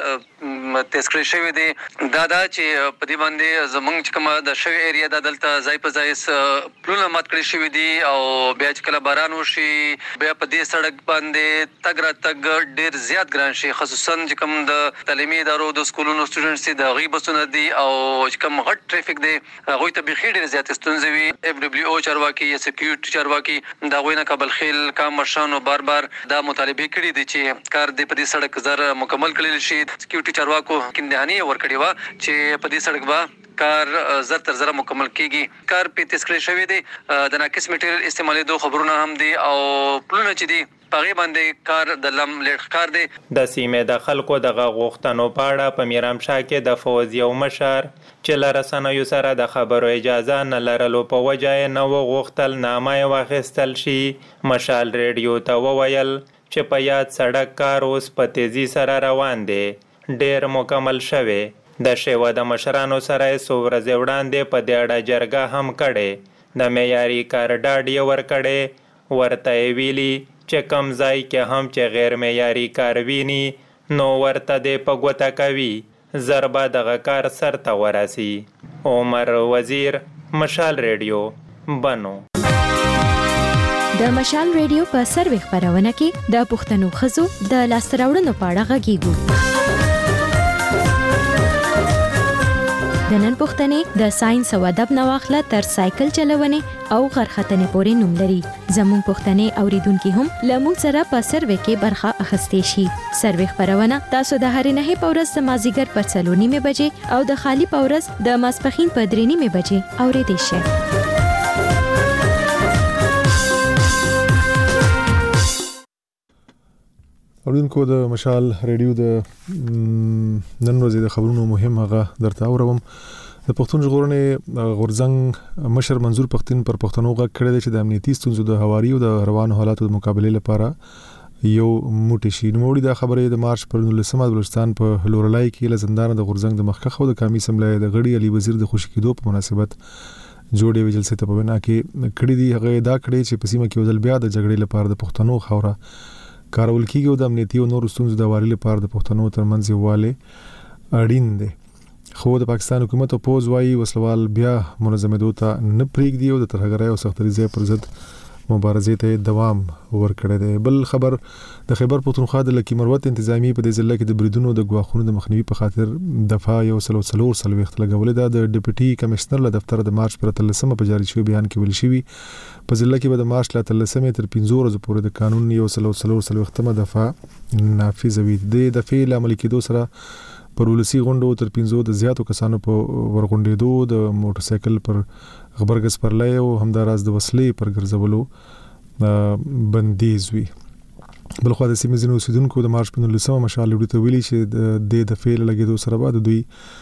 تیز کړی شوی دی دا چې په دې باندې زمونږ چې کومه د شوی ایریا د دلته ځای په ځای پلونه مات کړی شوی دی او بیا چې کله باران وشي بیا په دې سړک باندې تګ راتګ ډیر زیات ګران شي خصوصا چې کوم د تعلیمي ادارو د سکولونو سټوډنټس دي د غیبسونه دي او چې کوم غټ ټریفیک دی هغه ته به خېډه زیات ستونزې وي. FW چارواکي یا سکیورټي چارواکي دا غوینه کابل خیل کام مرشانو بار دا مطالبه کړي دي چې کار د په دې سړک زر مکمل کړي شي. سکیورټي چارواکو کیندهاني ورکړي وا چې په دې سړک با کار زر تر زر مکمل کیږي. کار په تسکړې شوی دی د ناقص میټیریل استعمالېدو خبرونه هم دي او پلونه چې دي پغې باندې کار د لم لیټ کار دی. د سیمې د خلکو دغه غوښتنو په اړه په میرامشاه کې د فوز یو مشر چې له رسنیو سره د خبرو اجازه نه لرلو په وجه یې نه وغوښتل نامه یې واخیستل شي. مشال ریډیو ته وویل چې په یاد سړک کار اوس په تیزی سره روان دی ډیر مکمل شوی. د شیوا د مشرانو سره څو ورځې وړاندې په دې اړه جرګه هم کړې. د معیاري کار ډاډ یې ورکړی ورته یې ویلي چې کم ځای کې هم چې غیر معیاري کار ویني نو ورته دې په ګوته کوي ضربه دغه کار سرته ورسي. عمر وزیر مشال ریډیو بنو. د مشال ریډیو په سروي خبرونه کې د پښتنو خزو د لاستراوړنو په اړه غږیږو. د نن پښتنې د ساينس او ادب نواخله تر سایکل چلونې او غرختنې پورې نوم لري. زموږ پښتنې اوریدونکو هم لمون سره په سروي کې برخه اخستې شي. سروي خبرونه تاسو د هر نه په ورځ د مازیګر په 4:30 بجې او د خالی په ورځ د ماسپخین په 3:30 بجې اوریدئ شئ. اوریدونکو د مشال ریډیو د نن ورځې د خبرونو مهم هغه درته اورم. د پښتون ژغورنې غورځنګ مشر منظور پښتون پر پښتنو غږ کړی دی چې د امنیتي ستونزو د هواري او د روانو حالاتو د مقابله لپاره یو موټی شي. نوموړي دا خبره د مارچ پر 19 بلوچستان په لورلای کې له زندان د غورځنګ د مخکخ او د قومي اسمبلی د غړي علي وزیر د خوشی کېدو په مناسبت جوړې وجلسې ته په وینا کې کړي دي. هغه دا کړی چې په سیمه کې ودل بیا د جګړې لپاره د پښتنو خوره کارول کیږي او د امنیتي او نورو ستونزو د هواري لپاره د پښتنو ترمنځ یووالی اړین دی. خو د پاکستان حکومت او پوز وايي وسلوال بیا منظمېدو ته نه پریږدي او د ترهګرۍ او سختګۍ پر ضد مبارزې ته دوام ورکړی دی. بل خبر د خیبر پختونخوا د لکی مروت انتظامی په دې ضلع کې د بریدونو د غواخونو د مخنیوي په خاطر دفعه 134 لګولې ده. د ډیپټي کمشنر له دفتر د مارچ پر 13 په جاری شوی بیان کې ویل شوی په ضلع کې به د مارچ له 13 تر 15 ورځې پورې د قانون 134 دفعه نافذ وي. د دفعې لامل کېدو سره پر ولسی غونډو تر 15 د زیاتو کسانو په ورغونډېدو د موټر سایکل پر خبرګس پر لای او همداراز د وسلې پر ګرځولو بندیز وي. بلخو د سیمې ځینو اوسیدونکو د مارچ په 19 مشال لري ته ویلي چې د دفعې لګېدو سره بعد دوی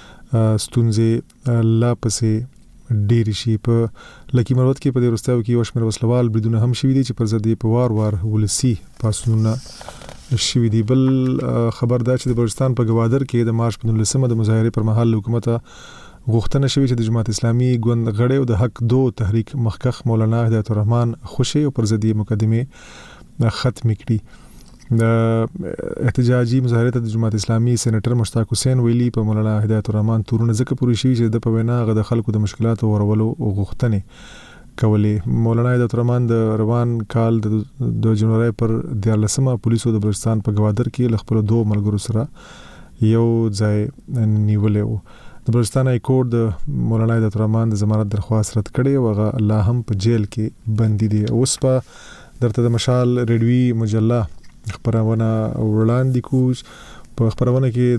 ستونزې لا پسې ډېر شي. په لکی مروت کې په وروستیو کې یو شمېر وسلوال بریدونه هم شوي دي چې پر ضد په وار ولسی پاسونه شوي دي. بل خبر دا چې د بلوچستان په گوادر کې د مارچ په 19 د مظاهرې پر مهال حکومت غوښتنه شوې چې د جماعت اسلامي ګوند غړي او د حق دو تحریک مخکخ مولانا هدایت الرحمن خوشي او پر ضد مقدمه ختم کړي. د احتجاجي مظاهرې ته د جماعت اسلامي سېنیټر مشتاق حسین ویلي په مولانا هدایت الرحمن تورونه ځکه پوری شوی چې د په وینا غو د خلکو د مشکلاتو ورولو غوښتنې کولې. مولانا هدایت الرحمن د روان کال د جنوري پر 14 پولیسو د بلوچستان په گوادر کې خپل دوه ملګرو سره یو ځای نیولې وو. د بلوچستان های کورټ د مولانا هدایت الرحمن د ضمانت درخواست رد کړي او هغه الله هم په جیل کې بندي دي. اوس په درته د مشال ریډیوي مجله خبرونه وړاندې کوم. په خبرونه کې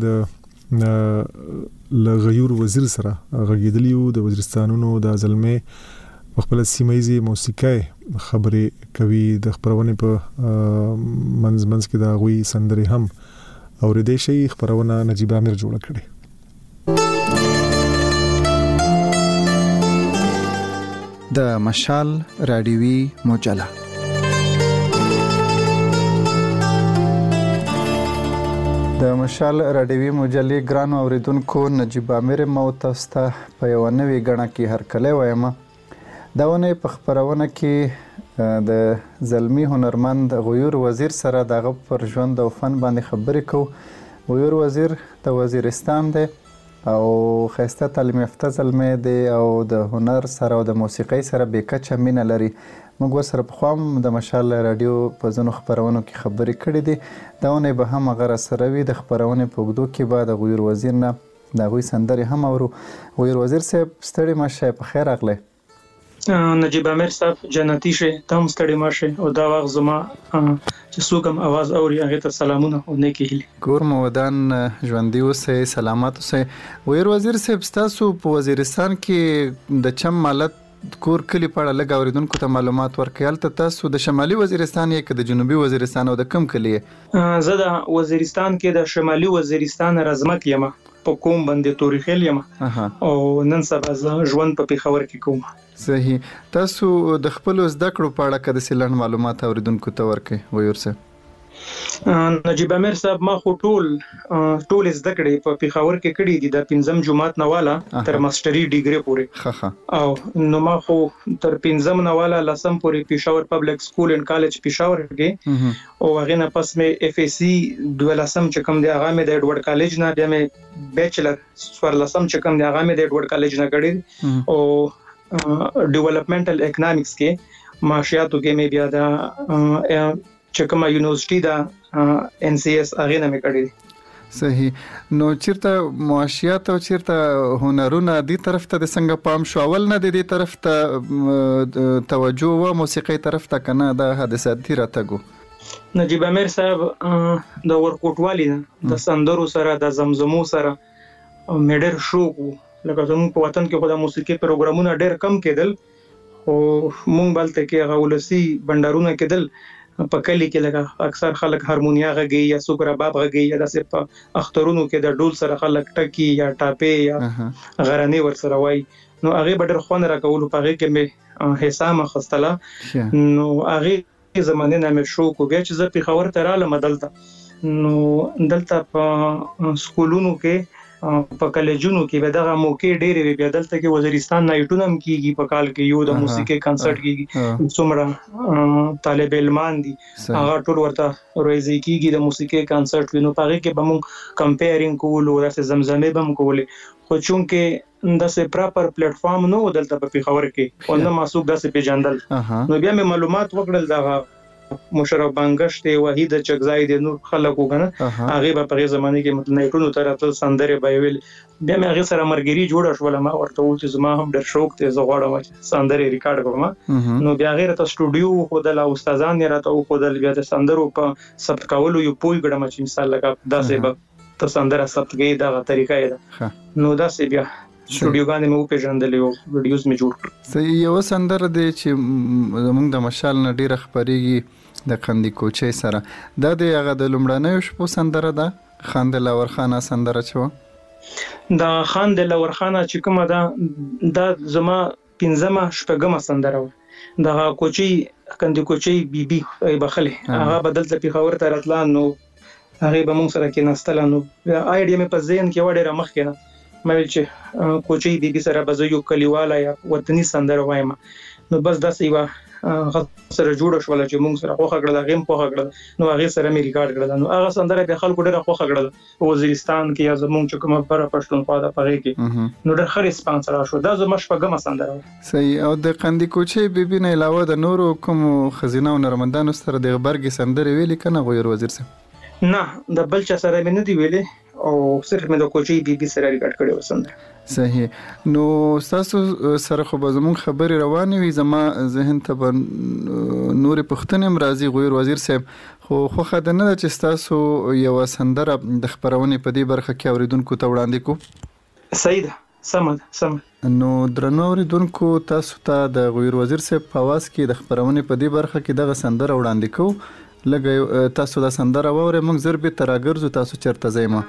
د لغیور وزیر سره غږیدلیو د وزیرستانونو د ځلمې خپل سیمایي موسیقي خبرې کوي. د خبرونه په منځ کې دا غوي سندري هم اوریدې شي. خبرونه نجیب امیر جوړ کړي. د مشال رادیوي مجله د مشال رادیوي مجلې ګرانو اوریدونکو نجیب امیر موتسته په یو نوې غړنه کې هرکلی وایم. دا ونه په خبرونه کې د زلمی هنرمند غیور وزیر سره دغه پر ژوند او فن باندې خبرې کوو. غیور وزیر د وزیرستان دی او خسته تعلیم یافته زلمی دی او د هنر سره او د موسیقۍ سره بیکچه مینه لري. موږ سره په خوام د مشال رادیو په ځینو خبرونو کې خبرې کړې دي. دا ونه به هم غره سره وي. د خبرونو په وګړو کې بعد غیور وزیر نه دا غوي سندري هم اورو. غیور وزیر صاحب ستړي مشه په خیر اغله. نجیب امیر صاحب جنتی شه تم ستړي مشه او دا وخت زما چې څوکم आवाज اوري هغه ته سلامونه او نیکی هیله. ګور مودان ژوندۍ اوسه سلامات اوسه. غیور وزیر صاحب تاسو په وزیرستان کې د چم مالت کور کلی په اړه لږ اوریدونکو ته معلومات ورکړل. ته تاسو د شمالي وزیرستان یا د جنوبي وزیرستان او د کم کلی؟ زه د وزیرستان کې د شمالي وزیرستان رزمک یم په کوم باندې تاریخ یم او نن سبا ژوند په پیښور کې کوم. صحیح. تاسو د خپل زده کړو په اړه کده سیلن معلومات اوریدونکو ته ورکړئ غیور صاحب. نجیب امیر صاحب ما خو ټول زده کړې په پیښور کې کړې دي د 5م جماعت نواله تر ماستری ډیګری پورې او نو ما خو تر 5م نواله لسم پورې پیښور پبلک سکول اینڈ کالج پیښور کې او هغه نه پس مې اف ای سی 12م چې کوم دی هغه مې د ایډورډ کالج نه بیا مې بیچلر 14م چې کوم دی هغه مې د ایډورډ کالج نه کړی او ډیولپمنټل اکونومکس کې معاشیاتو کې مې بیا د چکما یونیورسيټي دا ان سی اس هغه نه مې کړی. صحیح. نو چیرته معاشیات او چیرته هنرونه دی طرف ته د څنګه پام شو اول نه دی طرف ته توجه و موسیقي طرف ته کنه د حادثات دی راتګو. نجیب امیر صاحب د ورکوټوالي د سندرو سره د زمزمو سره مډر شوق لکه زموږ په وطن کې خو د موسیقي پروګرامونه ډېر کم کېدل او مونږ بلته کې غولسي بندرونه کېدل په کلی کې لکه اکثر خلک هارمونیا غږي یا څوک رباب غږي یا داسې په اخترونو کې د ډول سره خلک ټکی یا ټاپې یا غراني ورسره وای نو هغه به ډېر خوند راکول په هغه کې مې حصہ مخستله نو هغه زمانه نه مې شو کو بیا چې زه په خبر ته رالم دلته نو دلته په سکولونو کې په کالجونو کې به دغه موقع ډېرې وي بیا دلته کې وزیرستان نایټونه هم کیږي په کال کې یو د موسیقي کنسرت کیږي څومره طالب علمان دي هغه ټول ورته روزي کیږي د موسیقي کنسرت وینو په هغه کې به موږ کمپیرینګ کولو داسې زمزمې به هم کولې خو چونکه داسې پراپر پلیټ فارم نو دلته په پیښور کې او نه ماسوک داسې پیژندل نو بیا مې معلومات وکړل دغه مشرف بانګشت وحید چغزای د نور خلکو کنه هغه په هغه زمانه کې مطلب نیټونو تر سندره به ویل بیا مې هغه سره مرګري جوړ شول ما ورته و چې زما هم ډېر شوق ته زغړم سندره ریکارډ کوم نو بیا غیر ته سټوډیو خو د استادان نه راته خو د بیا د سندرو په ثبت کولو یو پوی ګډم چې مثال لکه داسې به ته سندره ثبت کې دا طریقه ده نو داسې بیا سټوډیوګانې مې پیژندلې او ویډیوز مې جوړ کړ صحیح یو سندره دی چې زموږ د مشال نه ډیره خبرېږي د قندی کوچي سره دا د هغه د لومړنیو شپو سندره ده خان د لاورخانه سندره چوه دا خان د لاورخانه چې کومه ده دا زما 15مه شپږمه سندره و دا کوچي قندی کوچي بیبي بخله هغه بدل ته پیښور ته راتلان نو هغه به موږ سره کې نستل نو آیډیا مې په ذهن کې وړه مخ کې مې چې کوچي بیبي سره به یو کلیواله یا وطني سندره وایم نو بس داسې یو سره جوړ شول چې موږ سره خوخه کړل غیم خوخه کړل نو هغه سره مې ریکارډ کړل نو هغه سندره به خلکو ډېر خوخه کړل وزیرستان کې یا زموږ چې کومه پر پښتونخوا د پغې کې نو ډېر ښه ریسپانس راشو دا زما شپږمه سندره صحیح او د قندی کوچي بیبي نه علاوه د نورو کوم خزینه او نرمندانو سره د خبرګي سندره ویلي کنه غویر وزیر سره نه د بل چا سره مې نه دی ویلي او صرف مې د کوچي بیبي سره ریکارډ کړی وسنده صحیح نو تاسو سره خو به زموږ خبرې روانې وي زما ذهن ته به نورې پوښتنې هم راځي غویر وزیر صاحب خو خوښه ده نه ده چې تاسو یوه سندره د خپرونې په دې برخه کې اورېدونکو ته وړاندې کړو صحیح ده سمه نو درنو اورېدونکو تاسو ته د غویر وزیر صاحب په اواز کې د خپرونې په دې برخه کې دغه سندره وړاندې کوو لږه تاسو دا سندره واورئ موږ زر بیرته راګرځو تاسو چېرته ځئ ما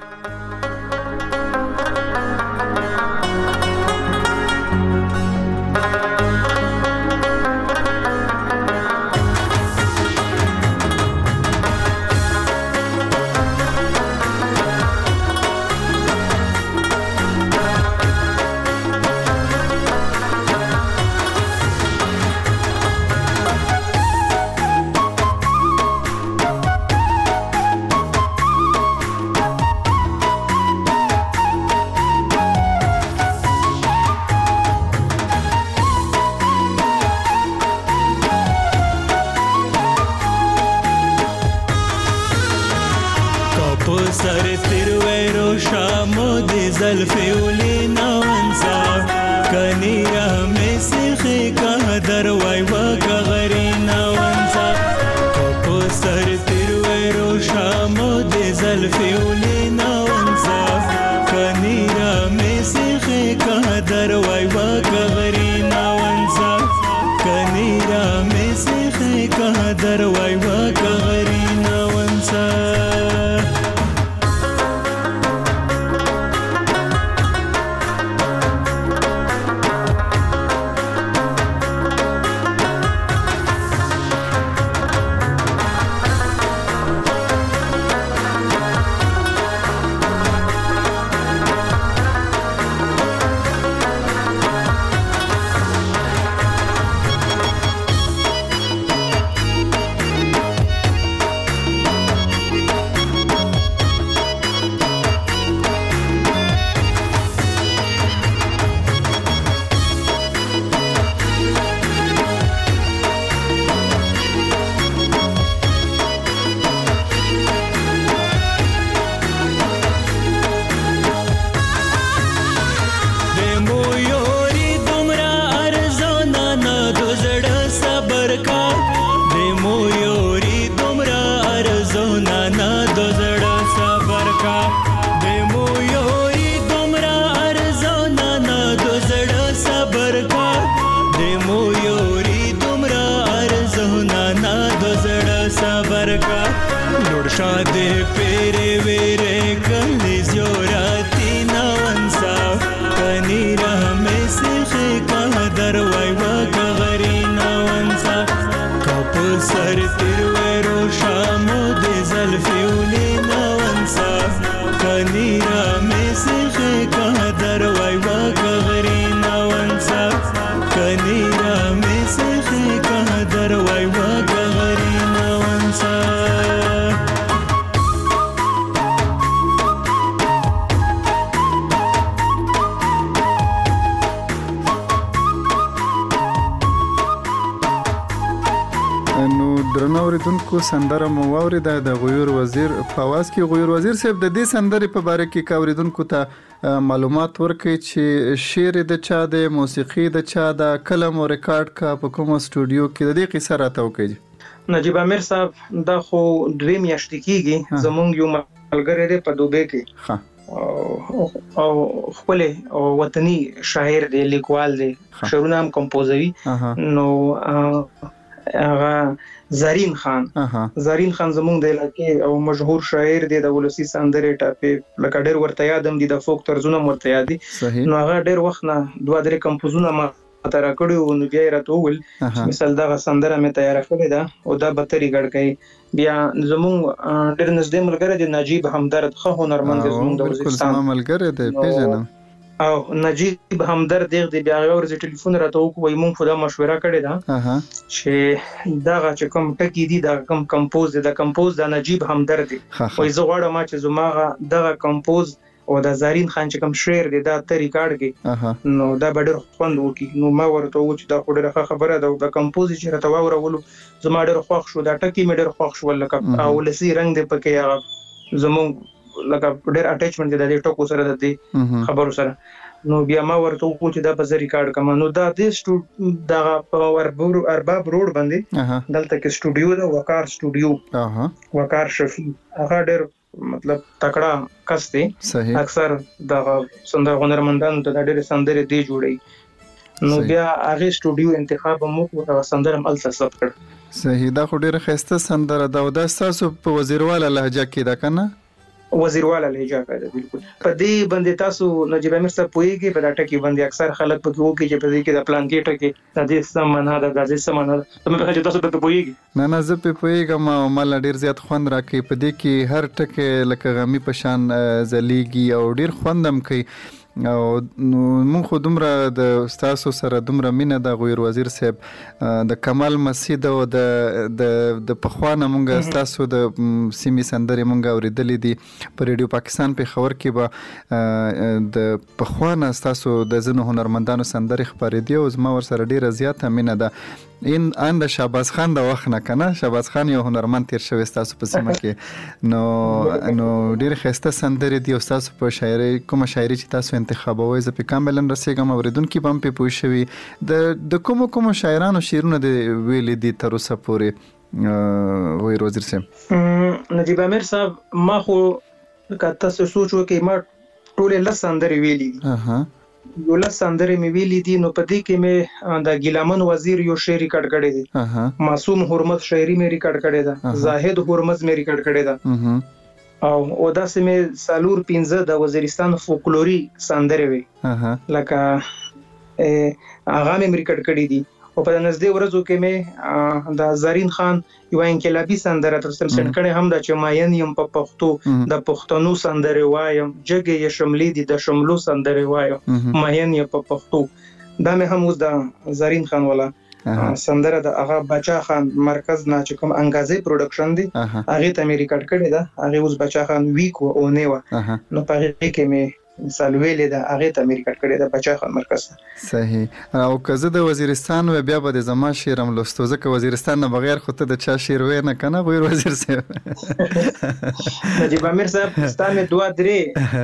شاده پیره ویره کلی زیوراتی نوانسا کنی رحمه سیخی که در وی و که غری نوانسا کپ سر تیر ویرو شامو دی زلفی ولی نوانسا کنی رحمه سیخی که در وی و که غری نوانسا کنی رحمه سیخی که در وی و که غری نوانسا درنو اوریدونکو سندره مو واوریده د غیور وزیر په आवाज کې. غیور وزیر صاحب د دې سندرې په باره کې اوریدونکو ته معلومات ورکړي چې شعر د چا د موسیقي د چا د کلم او ریکارډ کا په کوم استودیو کې د دې قصه راته وکړي. نجیب امیر صاحب دا خو دوی میاشتې کېږي زمونږ یو ملګری دی په دوبۍ کې او خپل وطني شاعر دی لیکوال دی شعرونه هم کمپوزوي نو هغه زرین خان زمونږ د علاقې او مشهور شاعر دی د ولسی سندرې ټاپې لکه ډېر ورته یادم دي د فوک طرزونه ورته یاد دي نو هغه ډېر وخت نه 2-3 کمپوزونه ما تیار کړو نو بیا راته وویل مثال دا سندره مې تیار کړې ده او دا به تری ګډ کوي بیا زمونږ ډېر نږدې ملګری دی نجیب همدرد ښه هنرمند دی زمونږ د وزیرستان ملګری دی پیژنم او نجیب همدرد دی بیا ورته ټلیفون راته وکوي مونږ خو دا مشوره کړې ده چې دغه چې کوم ټکی دی دا کوم کمپوز دی د کمپوز د نجیب همدرد دی وای زه غواړم چې زماغه دغه کمپوز او د زرین خان چې کوم شعر دی دا ته ریکارډ کی نو دا به ډېر خوند وکي نو ما ورته و چې دا خو ډېره خبره ده د کمپوز چې راته واورولو زما ډېر خوښ شو دا ټکی مې ډېر خوښ شو لکه او لسی رنگ دی پکې هغه زمونږ لکه ډېر اټیچمنت دی د دې ټکو سره د دې خبرو سره نو بیا ما ورته وکړو چې دا به زه ریکارډ کړم نو دا د دغه په ارباب روډ باندې دلته کې سټوډیو ده وقار سټوډیو وقار شفیع هغه ډېر مطلب تکړه کس دی اکثر دغه سندره هنرمندانو ته ډېرې سندرې دی جوړي نو بیا هغه سټوډیو انتخاب مو او سندره هم الته ثبت کړ. صحیح دا خو ډېره ښایسته سندره ده او دا ستاسو په وزیرواله لهجه کې ده که نه؟ وزیرواله لهجه کې ده بالکل. په دې باندې تاسو نجیب امیر صاحب پوهیږئ په دا ټکي باندې اکثر خلک پکې وکړي چې په دې کې د پلان کې ټکي د دې سمانه ده د دې سمانه ده تمه په تاسو په پوهیږئ؟ نه زه په پوهیږم او مال ډیر زیات خوند راکړي په دې کې هر ټکی لکه غمی په شان زلیږي او ډیر خوندم کوي او مونږ خو دومره د تاسو سره دومره مینه د غیر وزیر صاحب د کمال مسجد او د پخوانه مونږ تاسو د سیمې سندرې مونږ اوریدلې دي په ریډیو پاکستان په خبر کې به د پخوانه تاسو د زنو هنرمندانو سندرې خبرې دي او زما ور سره ډیره زیاته مینه ده ان د شهباز خان د وخت نه کنه شهباز خان یو هنرمند تیر شوی تاسو په سیمه کې نو ډیر ښایسته سندرې دي او تاسو په شاعري کومه شاعري چې تاسو انتخابوي زه په کاملن رسېږم اوریدونکو په په پوه شوي د کومو شاعرانو شعرونه د ویلې دي تر اوسه پورې غیر وزیر صاحب؟ نجیب امیر صاحب ما خو تاسو سوچ وکړئ ما ټولې لس سندرې ویلې دي یو لس سندرې مې ویلې دي نو په دې کې مې د ګیلامن وزیر یو شعر ریکارډ کړی دی معصوم حرمت شاعري مې ریکارډ کړی ده زاهد حرمت مې ریکارډ کړی ده او داسې مې سالور 15 د وزیرستان فولکلوري سندرې وي لکه هغه مې ریکارډ کړی دي او په نږدې ورځو کې مې د زرین خان یو انقلابي سندره ترسره کړې هم د چماین یم په پښتو د پښتنو سندره وایم جګې یې شملې دي د شملو سندره وایم ماین یې په پښتو دا مې هم اوس د زرین خان ولا سندره د هغه بچا خان مرکز نه چې کوم انګازې پروډکشن دی هغه ته مې ریکارډ کړی دا هغه اوس بچا خان ویک او نه و نو په هغه کې مې مثال ویلې دا هغه ته امریکا کړی دا بچا خان مرکز. صحیح. او کزه د وزیرستان و بیا به د زما شیرم لوستو ځکه وزیرستان نه بغیر خو ته د چا شیر و نه کنه غیر وزیر صاحب. نجیب امیر صاحب ستانه 2-3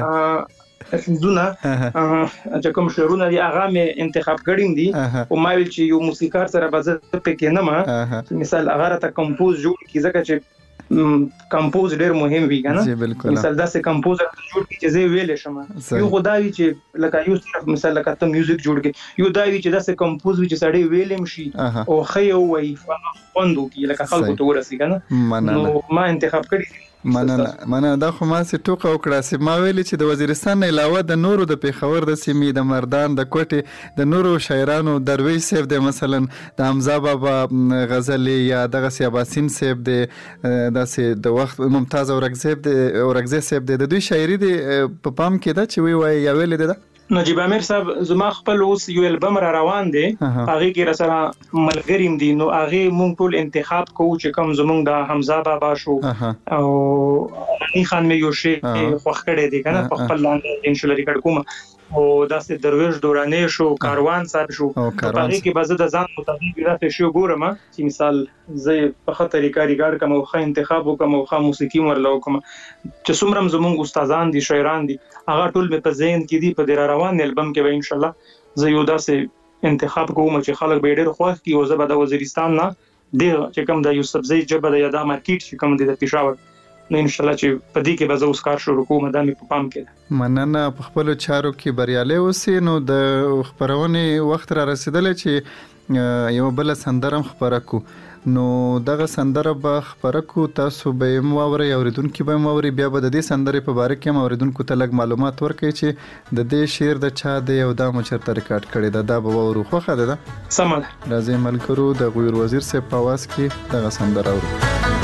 زونه چې کوم شعرونه دي هغه مې انتخاب کړی دي او ما ویل چې یو موسیقار سره به زه پکې نه ما مثال هغه راته کمپوز جوړ کی ځکه چې کمپوز ډیر مهم وی کنه مثال دا سه کمپوزر جوړ کی چې زه ویل شم یو خدای چې لکه یو صرف مثال لکه ته میوزیک جوړ کی یو دا وی چې دا سه کمپوز وی چې سړی ویلم شي او خیو وی فوندو کی لکه خلکو ته ورسی کنه نو ما انتخاب کړی مننه دا خو ما سي ټوکه وکړه چې ما ویلي چې د وزیرستان نه علاوه د نورو د پیښور د سیمې د مردان د کوټې د نورو شاعرانو درویش صاحب د مثلا د حمزه بابا غزل یا دغه سیاباسین صاحب د داسې د وخت ممتاز اورګزی صاحب د دوی شاعري د په پام کې ده چې وی وای یا ویل ده نجیب امیر صاحب زما خپل اوس یو البم را روان دی هغه کې را سره ملګریم دي نو هغه مونږ ټول انتخاب کوو چې کوم زمونږ د حمزه بابا شو او علي خان مې یو شی خوښ کړی دی کنه په خپل لاندې ان شاء الله ریکارډ کوم او داسې درویش دورانه شو کاروان صاحب شو په هغه کې به زه د ځان مطابق راته شو ګورم چې مثال زه په خطر ریکارډ کوم او ښه انتخاب وکم او ښه موسیقي ورلو کوم چې څومره زمونږ استادان دي شاعران دي هغه ټول په ذهن کې دي په دې روان البم کې به ان شاء الله زه یو داسې انتخاب کوم چې خلک به ډېر خوښ کی او زه به د وزیرستان نه د چې کوم د یوسفزۍ جبه د یادا مارکیټ چې کوم د پېښور نو ان شاء الله چې په دې کې به زه اوس کار شروع کوم د مې په پام کې مننه په خپل چارو کې بریالي اوسئ نو د خبرونې وخت را رسیدلی چې یو بل سندرم خبره کو نو دغه سندره به خبره کو تاسو به مواوري اوریدونکو به مواوري بیا به د دې سندرې په باره کې اوریدونکو ته لږ معلومات ورکړي چې د دې شعر د چا دی او دا مچرته ریکارډ کړي دا به ورو خوخه ده سم راځي ملګرو د غویر وزیر صاحب په आवाज کې دغه سندره اورو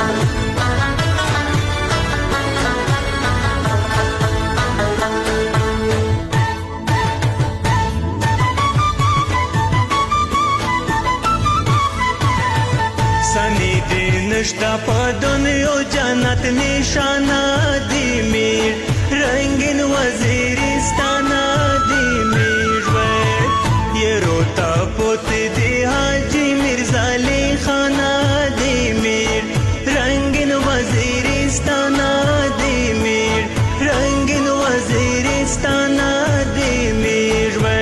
نشتا په دنیا جنت نشانه دی میر رنگین وزیرستان دی میر و یہ روتا پوت دی حاجی مرزا علی خان دی میر رنگین وزیرستان دی میر رنگین وزیرستان دی میر و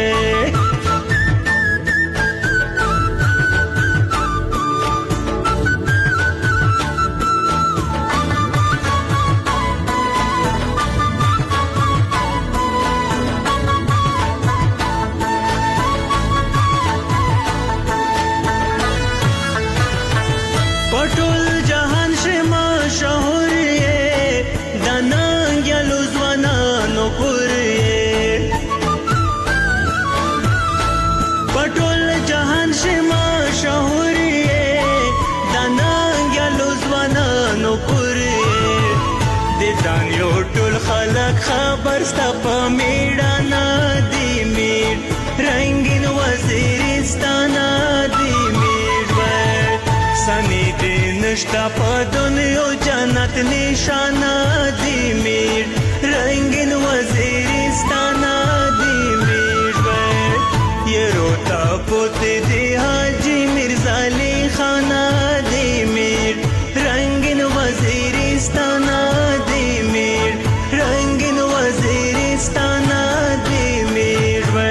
خبر ستا په میړانا دی میر رنگین وزیرستان دی میر و سنی دی نشتا په دنیا جنت نشانه دی میر رنگین وزیرستان دی میر و یہ روتا پوت دی حاجی مرزا علی خان دی میر رنگین وزیرستان دی میر رنگین وزیرستان دی میر و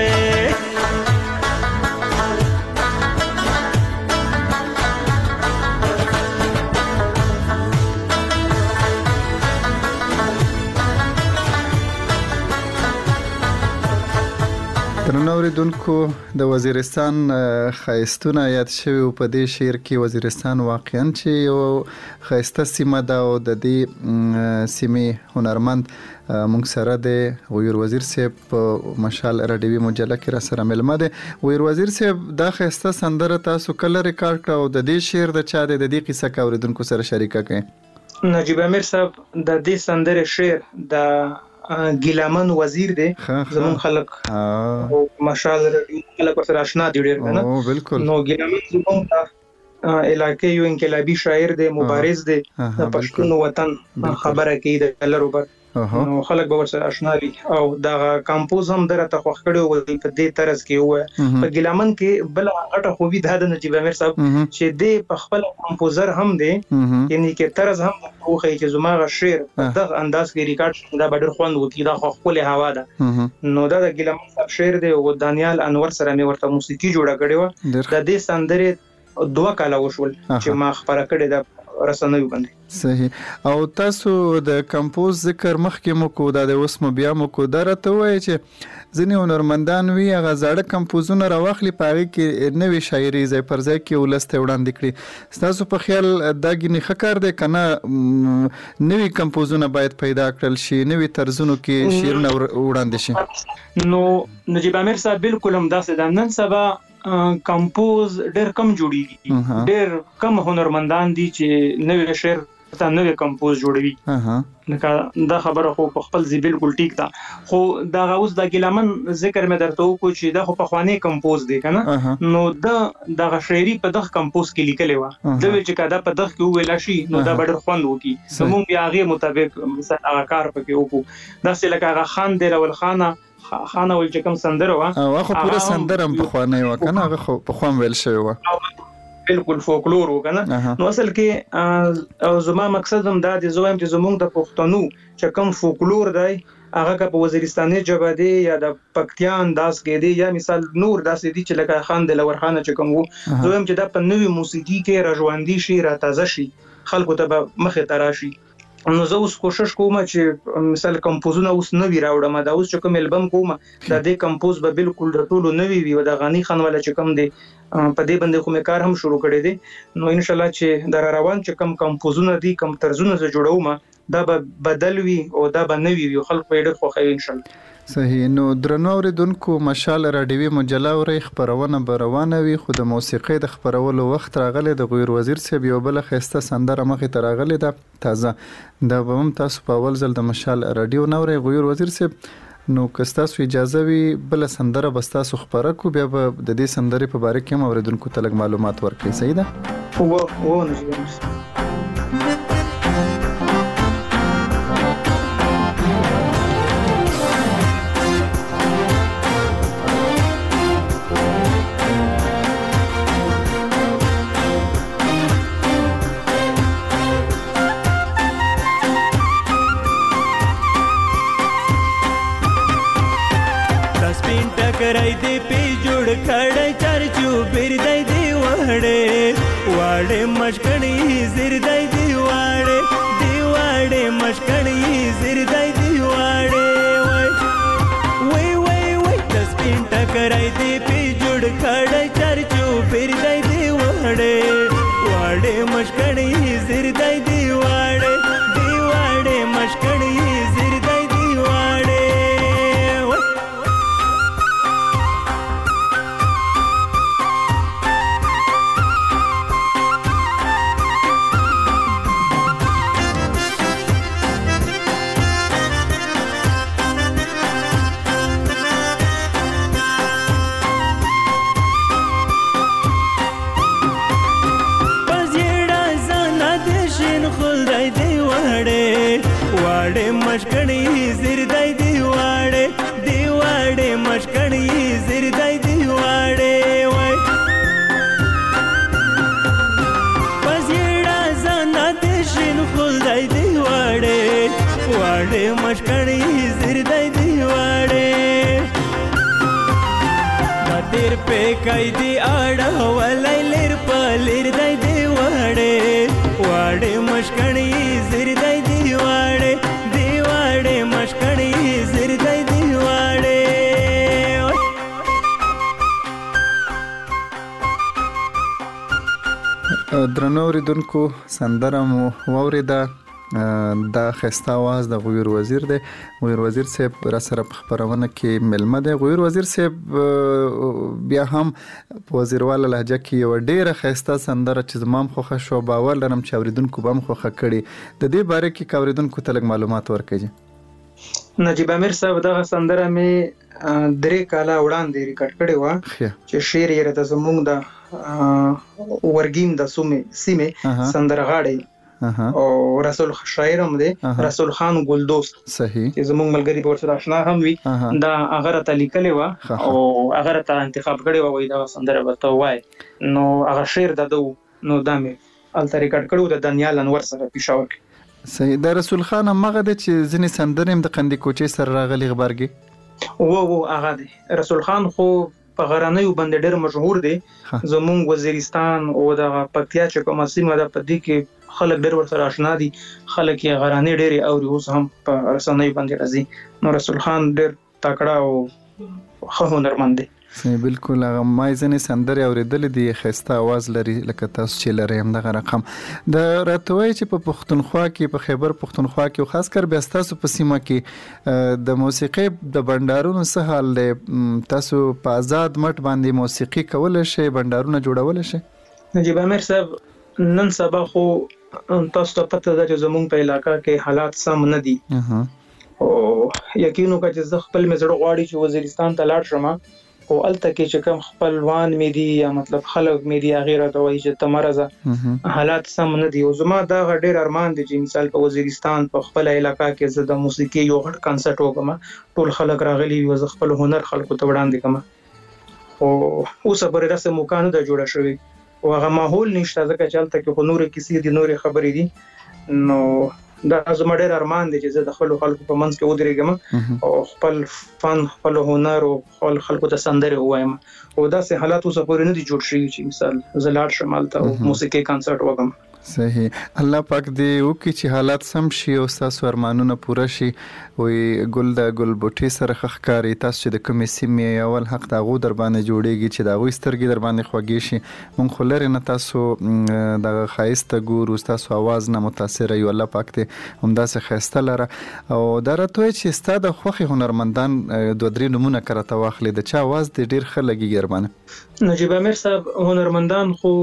درنو اوریدونکو د وزیرستان ښایستونه یاد شوي په دې شعر کې وزیرستان واقعا چې یو ښایسته سیمه ده او د دې سیمې هنرمند موږ سره دی غویر وزیر صاحب په مشال راډیوي مجله کې را سره ملمه دی غویر وزیر صاحب دا ښایسته سندره تاسو کله ریکارډ کړه او د دې شعر د چا دی د دې قصه که اوریدونکو سره شریکه کړئ نجیب امیر صاحب د دې سندره شعر د ګیلامن وزیر دی زمون خلک او مشال خلک سره آشنا دي ډیر کنه نو ګیلامن زمون علاقې یو انقلابي شاعر دی مبارز دی د پښتون وطن خبره کوي د لرو بر نو خلک به ورسره آشنا دي او دا کمپوز هم درته خوښ کړو په دې طرز کې و په ګیلامن کې بل اټه خوبي د نجیب امیر صاحب چې د په خپل کمپوزر هم دی یعنی کې طرز هم خوخه چې زماغه شعر په دغه انداز کې ریکارډ دا ډېر خوند وکړي دا خو خپل هوا ده نو دا د ګیلامن صاحب شعر دی او دانیال انور سره مې ورته موسیقي جوړه کړې و د دې سندره 2 کاله وشول چې ما خبره کړې ده رسنوي باندې صحیح او تاسو د کمپوز ذکر مخکې مو کو د اوس مو بیا مو کو درته وای چې ځینې هنرمندان وي هغه زاړه کمپوزونه راواخلي په هغې کې نوې شاعري ځای پر ځای کې ولس ته وړاندې کړي. ستاسو په خیال دا ګینې ښه کار دی که نه نوي کمپوزونه باید پیدا کړل شي، نوي طرزونو کې شعرونه وړاندې شي؟ نو نجیب امیر صاحب بالکل همداسې ده. نن سبا کمپوز ډېر کم جوړیږي، ډېر کم هنرمندان دي چې نوې شعر ته نوې کمپوز جوړوي. لکه دا خبره خو په خپل ځای بالکل ټیک ده، خو دغه اوس د ګیلمن ذکر مې درته وکړو چې دا خو پخوانی کمپوز دی که نه، نو دغه شاعري په دغه کمپوز کې لیکلې وه. ده ویل چې که دا په دغه کې وویله شي نو دا به ډېر خوند وکړي، نو موږ بیا هغې مطابق هغه کار پکې وکړو. داسې لکه هغه خان دیرول خانه ویل چې کوم سندره وه، هغه خو پوره سندره هم پخوانی وه که نه، هغه خو پخوا هم ویل شوې وه، بالکل فولکلور و کنه. نو اصل کې او زما مقصد هم دا دی، زه وایم چې زموږ د پښتنو چې کوم فولکلور دی هغه که په وزیرستاني ژبه دی یا د پکتیا انداز کې دی یا مثال نور داسې دي چې لکه خان دلور خانه چې کوم وو، زه وایم چې دا په نوې موسیقي کې راژوندي شي، راتازه شي، خلکو ته به مخې ته راشي. نو زه اوس کوشش کوم چې مثال کمپوزونه اوس نوي راوړم. دا اوس چې کوم البم کوم دا دې کمپوز به بالکل د ټولو نوي وي، او د غنی خان والا چې کوم دی په دې باندې خو مې کار هم شروع کړی دی. نو ان شاء الله چې د روان چې کوم کمپوزونه دي، کوم طرزونه زه جوړوم، دا به بدل وي او دا به نوي وي، خلک به ډېر خوښوي ان شاء الله. صحیح. نو درنو اوریدونکو، مشال راډیوي مجله اورئ، خپرونه به روانه وي، خو د موسیقۍ د خپرولو وخت راغلی. د غویر وزیر صاحب یو بله ښایسته سندره مخې ته راغلې ده تازه، دا به هم تاسو په اول ځل د مشال راډیو نه اورئ. غویر وزیر صاحب، نو که ستاسو اجازه وي بله سندره به ستاسو خپره کړو، بیا به د دې سندرې په باره کې هم اوریدونکو ته لږ معلومات ورکړئ. صحیح ده؟ کرای دی پی جوړ کړه چرچو بیردای دی واړې مشکړی زیردای دی واړې مشکړی زیردای دی وای د سپین ټکرای دی پی جوړ کړه چرچو بیردای دی واړې مشکړی زیردای دی واړې مشکړی زیردای دی مشکړی زیردای دی واړې مشکړی زیردای دی وای پزیړه زنه د شین خلدای دی واړې مشکړی زیردای دی دا تیر په کای دی اړه ولای لیر په لیر دای دی واړې مشکړی زیردای دی مشکړی زیردای دی درنو اوریدونکو، سندره مو واورېده. دا ښایسته اواز د غویر وزیر دی. غویر وزیر صاحب را سره په خپرونه کې مېلمه دی. غویر وزیر صاحب بیا هم په وزیرواله لهجه کې یوه ډېره ښایسته سندره چې زما هم خوښه شوه، باور لرم چې اوریدونکو به هم خوښه کړي. د دې باره کې که اوریدونکو ته لږ معلومات ورکړئ. نجیب امیر صاحب دغه سندره مې 3 کاله وړاندې ریکارډ کړې وه چې شعر یې راته زموږ د ورګیم د سیمې سندرغاړی او رسول شاعر هم دی، رسول خان ګلدوست، صحیح، چې زموږ ملګری به ورسره آشنا هم وي. دا هغه راته لیکلې وه او هغه راته انتخاب کړې وه، وایي دغه سندره به ته ووایې. نو هغه شعر د ده نو دا مې هلته ریکارډ کړی و د دانیال انور سره پېښور کې. صحیح. د رسول خان همغه دی چې ځینې سندرې هم د قندي کوچۍ سره راغلي غبرګې؟ و هغه دی. رسول خان خو په غرانیو باندې ډېر مشهور دی. زموږ وزیرستان او د پکتیا چې کومه سیمه ده په دې کې خلک ډېر ورسره آشنا دي، خلک یې غرانې ډېرې اوري، اوس هم په رسنیو باندې راځي. نو رسول خان ډېر تکړه او ښه هنرمند دی. بالکل هغه ما ځنې سندرې اورېدلې دي، ښایسته اواز لري لکه تاسو چې لرئ همدغه رقم. د راته وایي چې په پښتونخوا کې په خیبر پښتونخوا کې او خاص کر بیا ستاسو په سیمه کې د موسیقۍ د بنډارونو څه حال دی؟ تاسو په آزاد مټ باندې موسیقي کولی شئ، بنډارونه جوړولی شئ؟ نجیب امیر صاحب نن سبا خو تاسو ته پته ده چې زموږ په علاقه کې حالات سم نه دي او یقین وکړه چې زه خپل مې زړه غواړي چې وزیرستان ته لاړ شم او الته کې چې کوم خپلوان مې دي یا مطلب خلک مې دي هغې راته وایي چې ته مه راځه، حالات سم نه دي. او زما دا ډېر ارمان دی چې مثال په وزیرستان په خپله علاقه کې زه د موسیقي یو غټ کنسرټ وکړم، ټول خلک راغلي وي، زه خپل هنر خلکو ته وړاندې کړم. او اوسه پورې داسې موقع نه ده جوړه شوې او هغه ماحول نشته، ځکه چې هلته کې خو نورې کیسې دي، نورې خبرې دي. نو دا زما ډېر ارمان دی چې زه د خپلو خلکو په منځ کې ودرېږم او خپل فن، خپل هنر او خپل خلکو ته سندرې ووایم. او داسې حالات اوسه پورې نه دي جوړ شوي چې مثال زه لاړ شم هلته او موسیقي کنسرټ وکړم. صحیح. الله پاک دې وکړي چې حالات سم شي او ستاسو ارمانونه پوره شي. وایي ګل د ګل بوټي سره ښه ښکاري. تاسو چې د کومې سیمې اول حق د هغو در باندې جوړېږي چې د هغوی سترګې در باندې خوږې شي. مونږ خو لرې نه تاسو دغه ښایسته ګورو، ستاسو اواز نه متاثره یو. الله پاک دې همداسې ښایسته لره. او دا راته وایي چې ستا د خوښې هنرمندان 2-3 نومونه که راته واخلې، د چا اواز دې ډېر ښه لګېږي ارمانه؟ نجیب امیر صاحب هنرمندان خو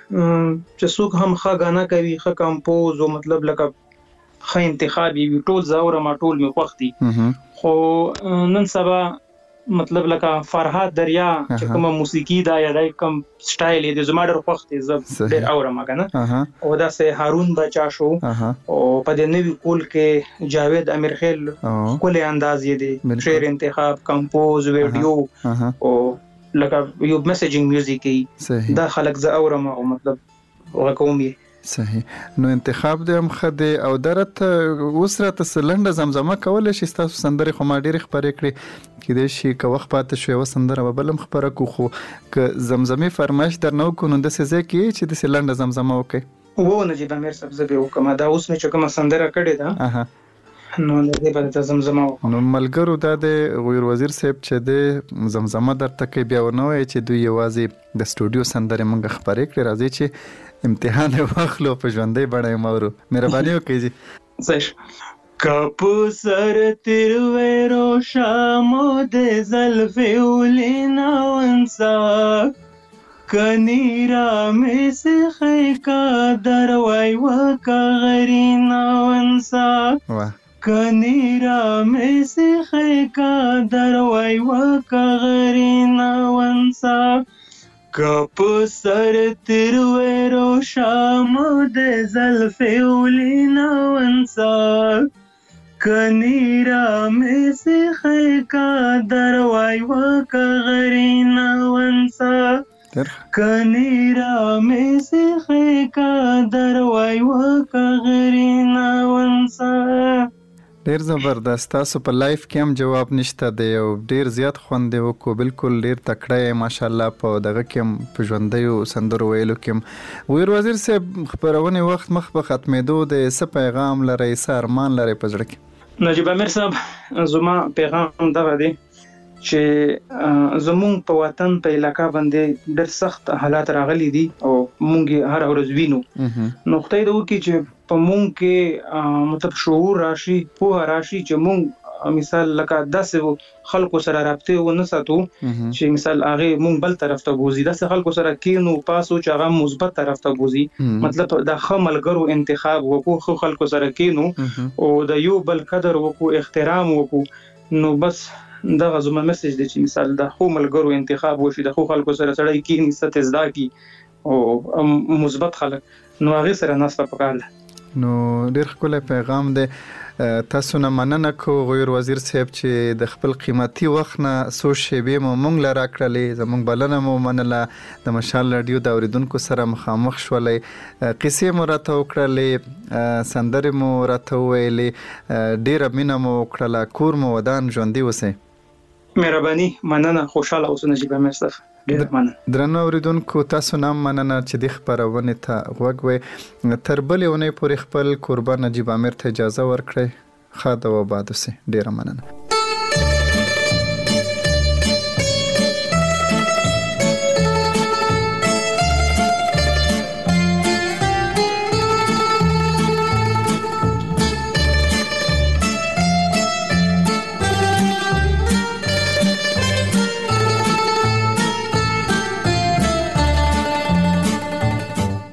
چې څوک هم ښه ګانا کوي، ښه کمپوز او مطلب لکه ښه انتخاب وي، ټول زه اورم، ټول مې خوښ دي. خو نن سبا مطلب لکه فرهاد دریا چې کومه موسیقي دا یا د کوم سټایل یې زما ډېر خوښ دی، زه ډېر اورم که نه. او داسې هارون بچا شو او په دې نوي کول کې جاوید امیرخیل ښکلی انداز یې دی، شعر انتخاب، کمپوز، ویډیو او لکه یو میسیجنګ میوزیک ای، دا خلک زه اورم او مطلب غږوم یې. صحیح. نو انتخاب دې هم ښه دی. او درته اوس راته څه لنډه زمزمه کولی شي؟ ستاسو سندرې خو ما ډېرې خپرې کړې، کیدای شي که وخت پاتې شو یوه سندره به بل هم خپره کړو، خو که زمزمې فرمایش در نه وکړو نو داسې ځای کې چې داسې لنډه زمزمه وکړئ. نجیب امیر صاحب زه به وکړم. دا اوس مې چې کومه سندره کړې ده نو د دې په ته زمزمه وکړم. نو ملګرو دا د غویر وزیر صاحب چې د زمزمه درته کوي، بیا ونه وایي چې دوی یوازې د سټوډیو سندرې موږ خپرې کړې. راځئ چې امتحان واخلو په ژوندۍ بڼه یې مورو. مهرباني وکړئ جی. کپو سر تیروی روشامو د زلفی اولینا ونسا کنیرا میں سخی کا دروی وکا غرینا ونسا کنیرا میں سخی کا دروی وکا غرینا ونسا کپ سر تروی روشامو د زلفی اولینا ونسا کنیرا میں سخی کا دروی وکا غرینا ونسا کنیرا میں سخی کا دروی وکا غرینا ونسا. ډیر زبردست. تاسو په لایف کې هم جواب نشته دی او ډیر زیات خوند دی وکړو. بالکل ډیر تکړه یې ماشاءالله. په دغه کې هم په ژوندیو سندرو ویلو کې هم. ویر وزیر صاحب خپرونې وخت مخ په ختمېدو دی، څه پیغام لرئ، څه ارمان لرئ په زړه کې؟ نجیب امیر صاحب زما پیغام دغه دی چې زمونږ په وطن په علاقه باندې ډېر سخت حالات راغلي دي او مونږ یې هر ورځ وینو. نو خدای دې وکړي چې په مونږ کې مطلب شعور راشي، پوهه راشي چې مونږ مثال لکه داسې خلکو سره رابطې ونه ساتو چې مثال هغې مونږ بل طرف ته بوځي. داسې خلکو سره کینو پاسو چې هغه مثبت طرف ته بوځي. مطلب د ښه ملګرو انتخاب وکړو، ښه خلکو سره کینو او د یو بل قدر وکړو، احترام وکړو. نو بس دغه زما میسج دی چې مثال د ښو ملګرو انتخاب وشي، د ښو خلکو سره سړی کیني، ست زده کړي او مثبت خلک، نو هغې سره ناسته پکار ده. نو ډیر ښکلی پیغام دی. تاسو نه مننه کو غویر وزیر صاحب چې د خپل قیمتي وخت نه څو شیبې مو موږ له راکړلې، زموږ بلنه مو منله، د مشال راډیو د اورېدونکو سره مخامخ شولئ، قصې مو راته وکړلې، سندرې مو راته وویلې، ډیره مینه مو وکړله. کور مو ودان، ژوندي اوسئ. مهرباني، مننه، خوشحاله اوسه نجیب امیر صاحب. درنو اوریدونکو تاسو نه مننه چې د خبرونې ته غوږ وئ. تر بلې اونۍ پورې خپل کوربه نجیب امیر ته اجازه ورکړئ. ښه ده و باد اوسئ. ډیره مننه.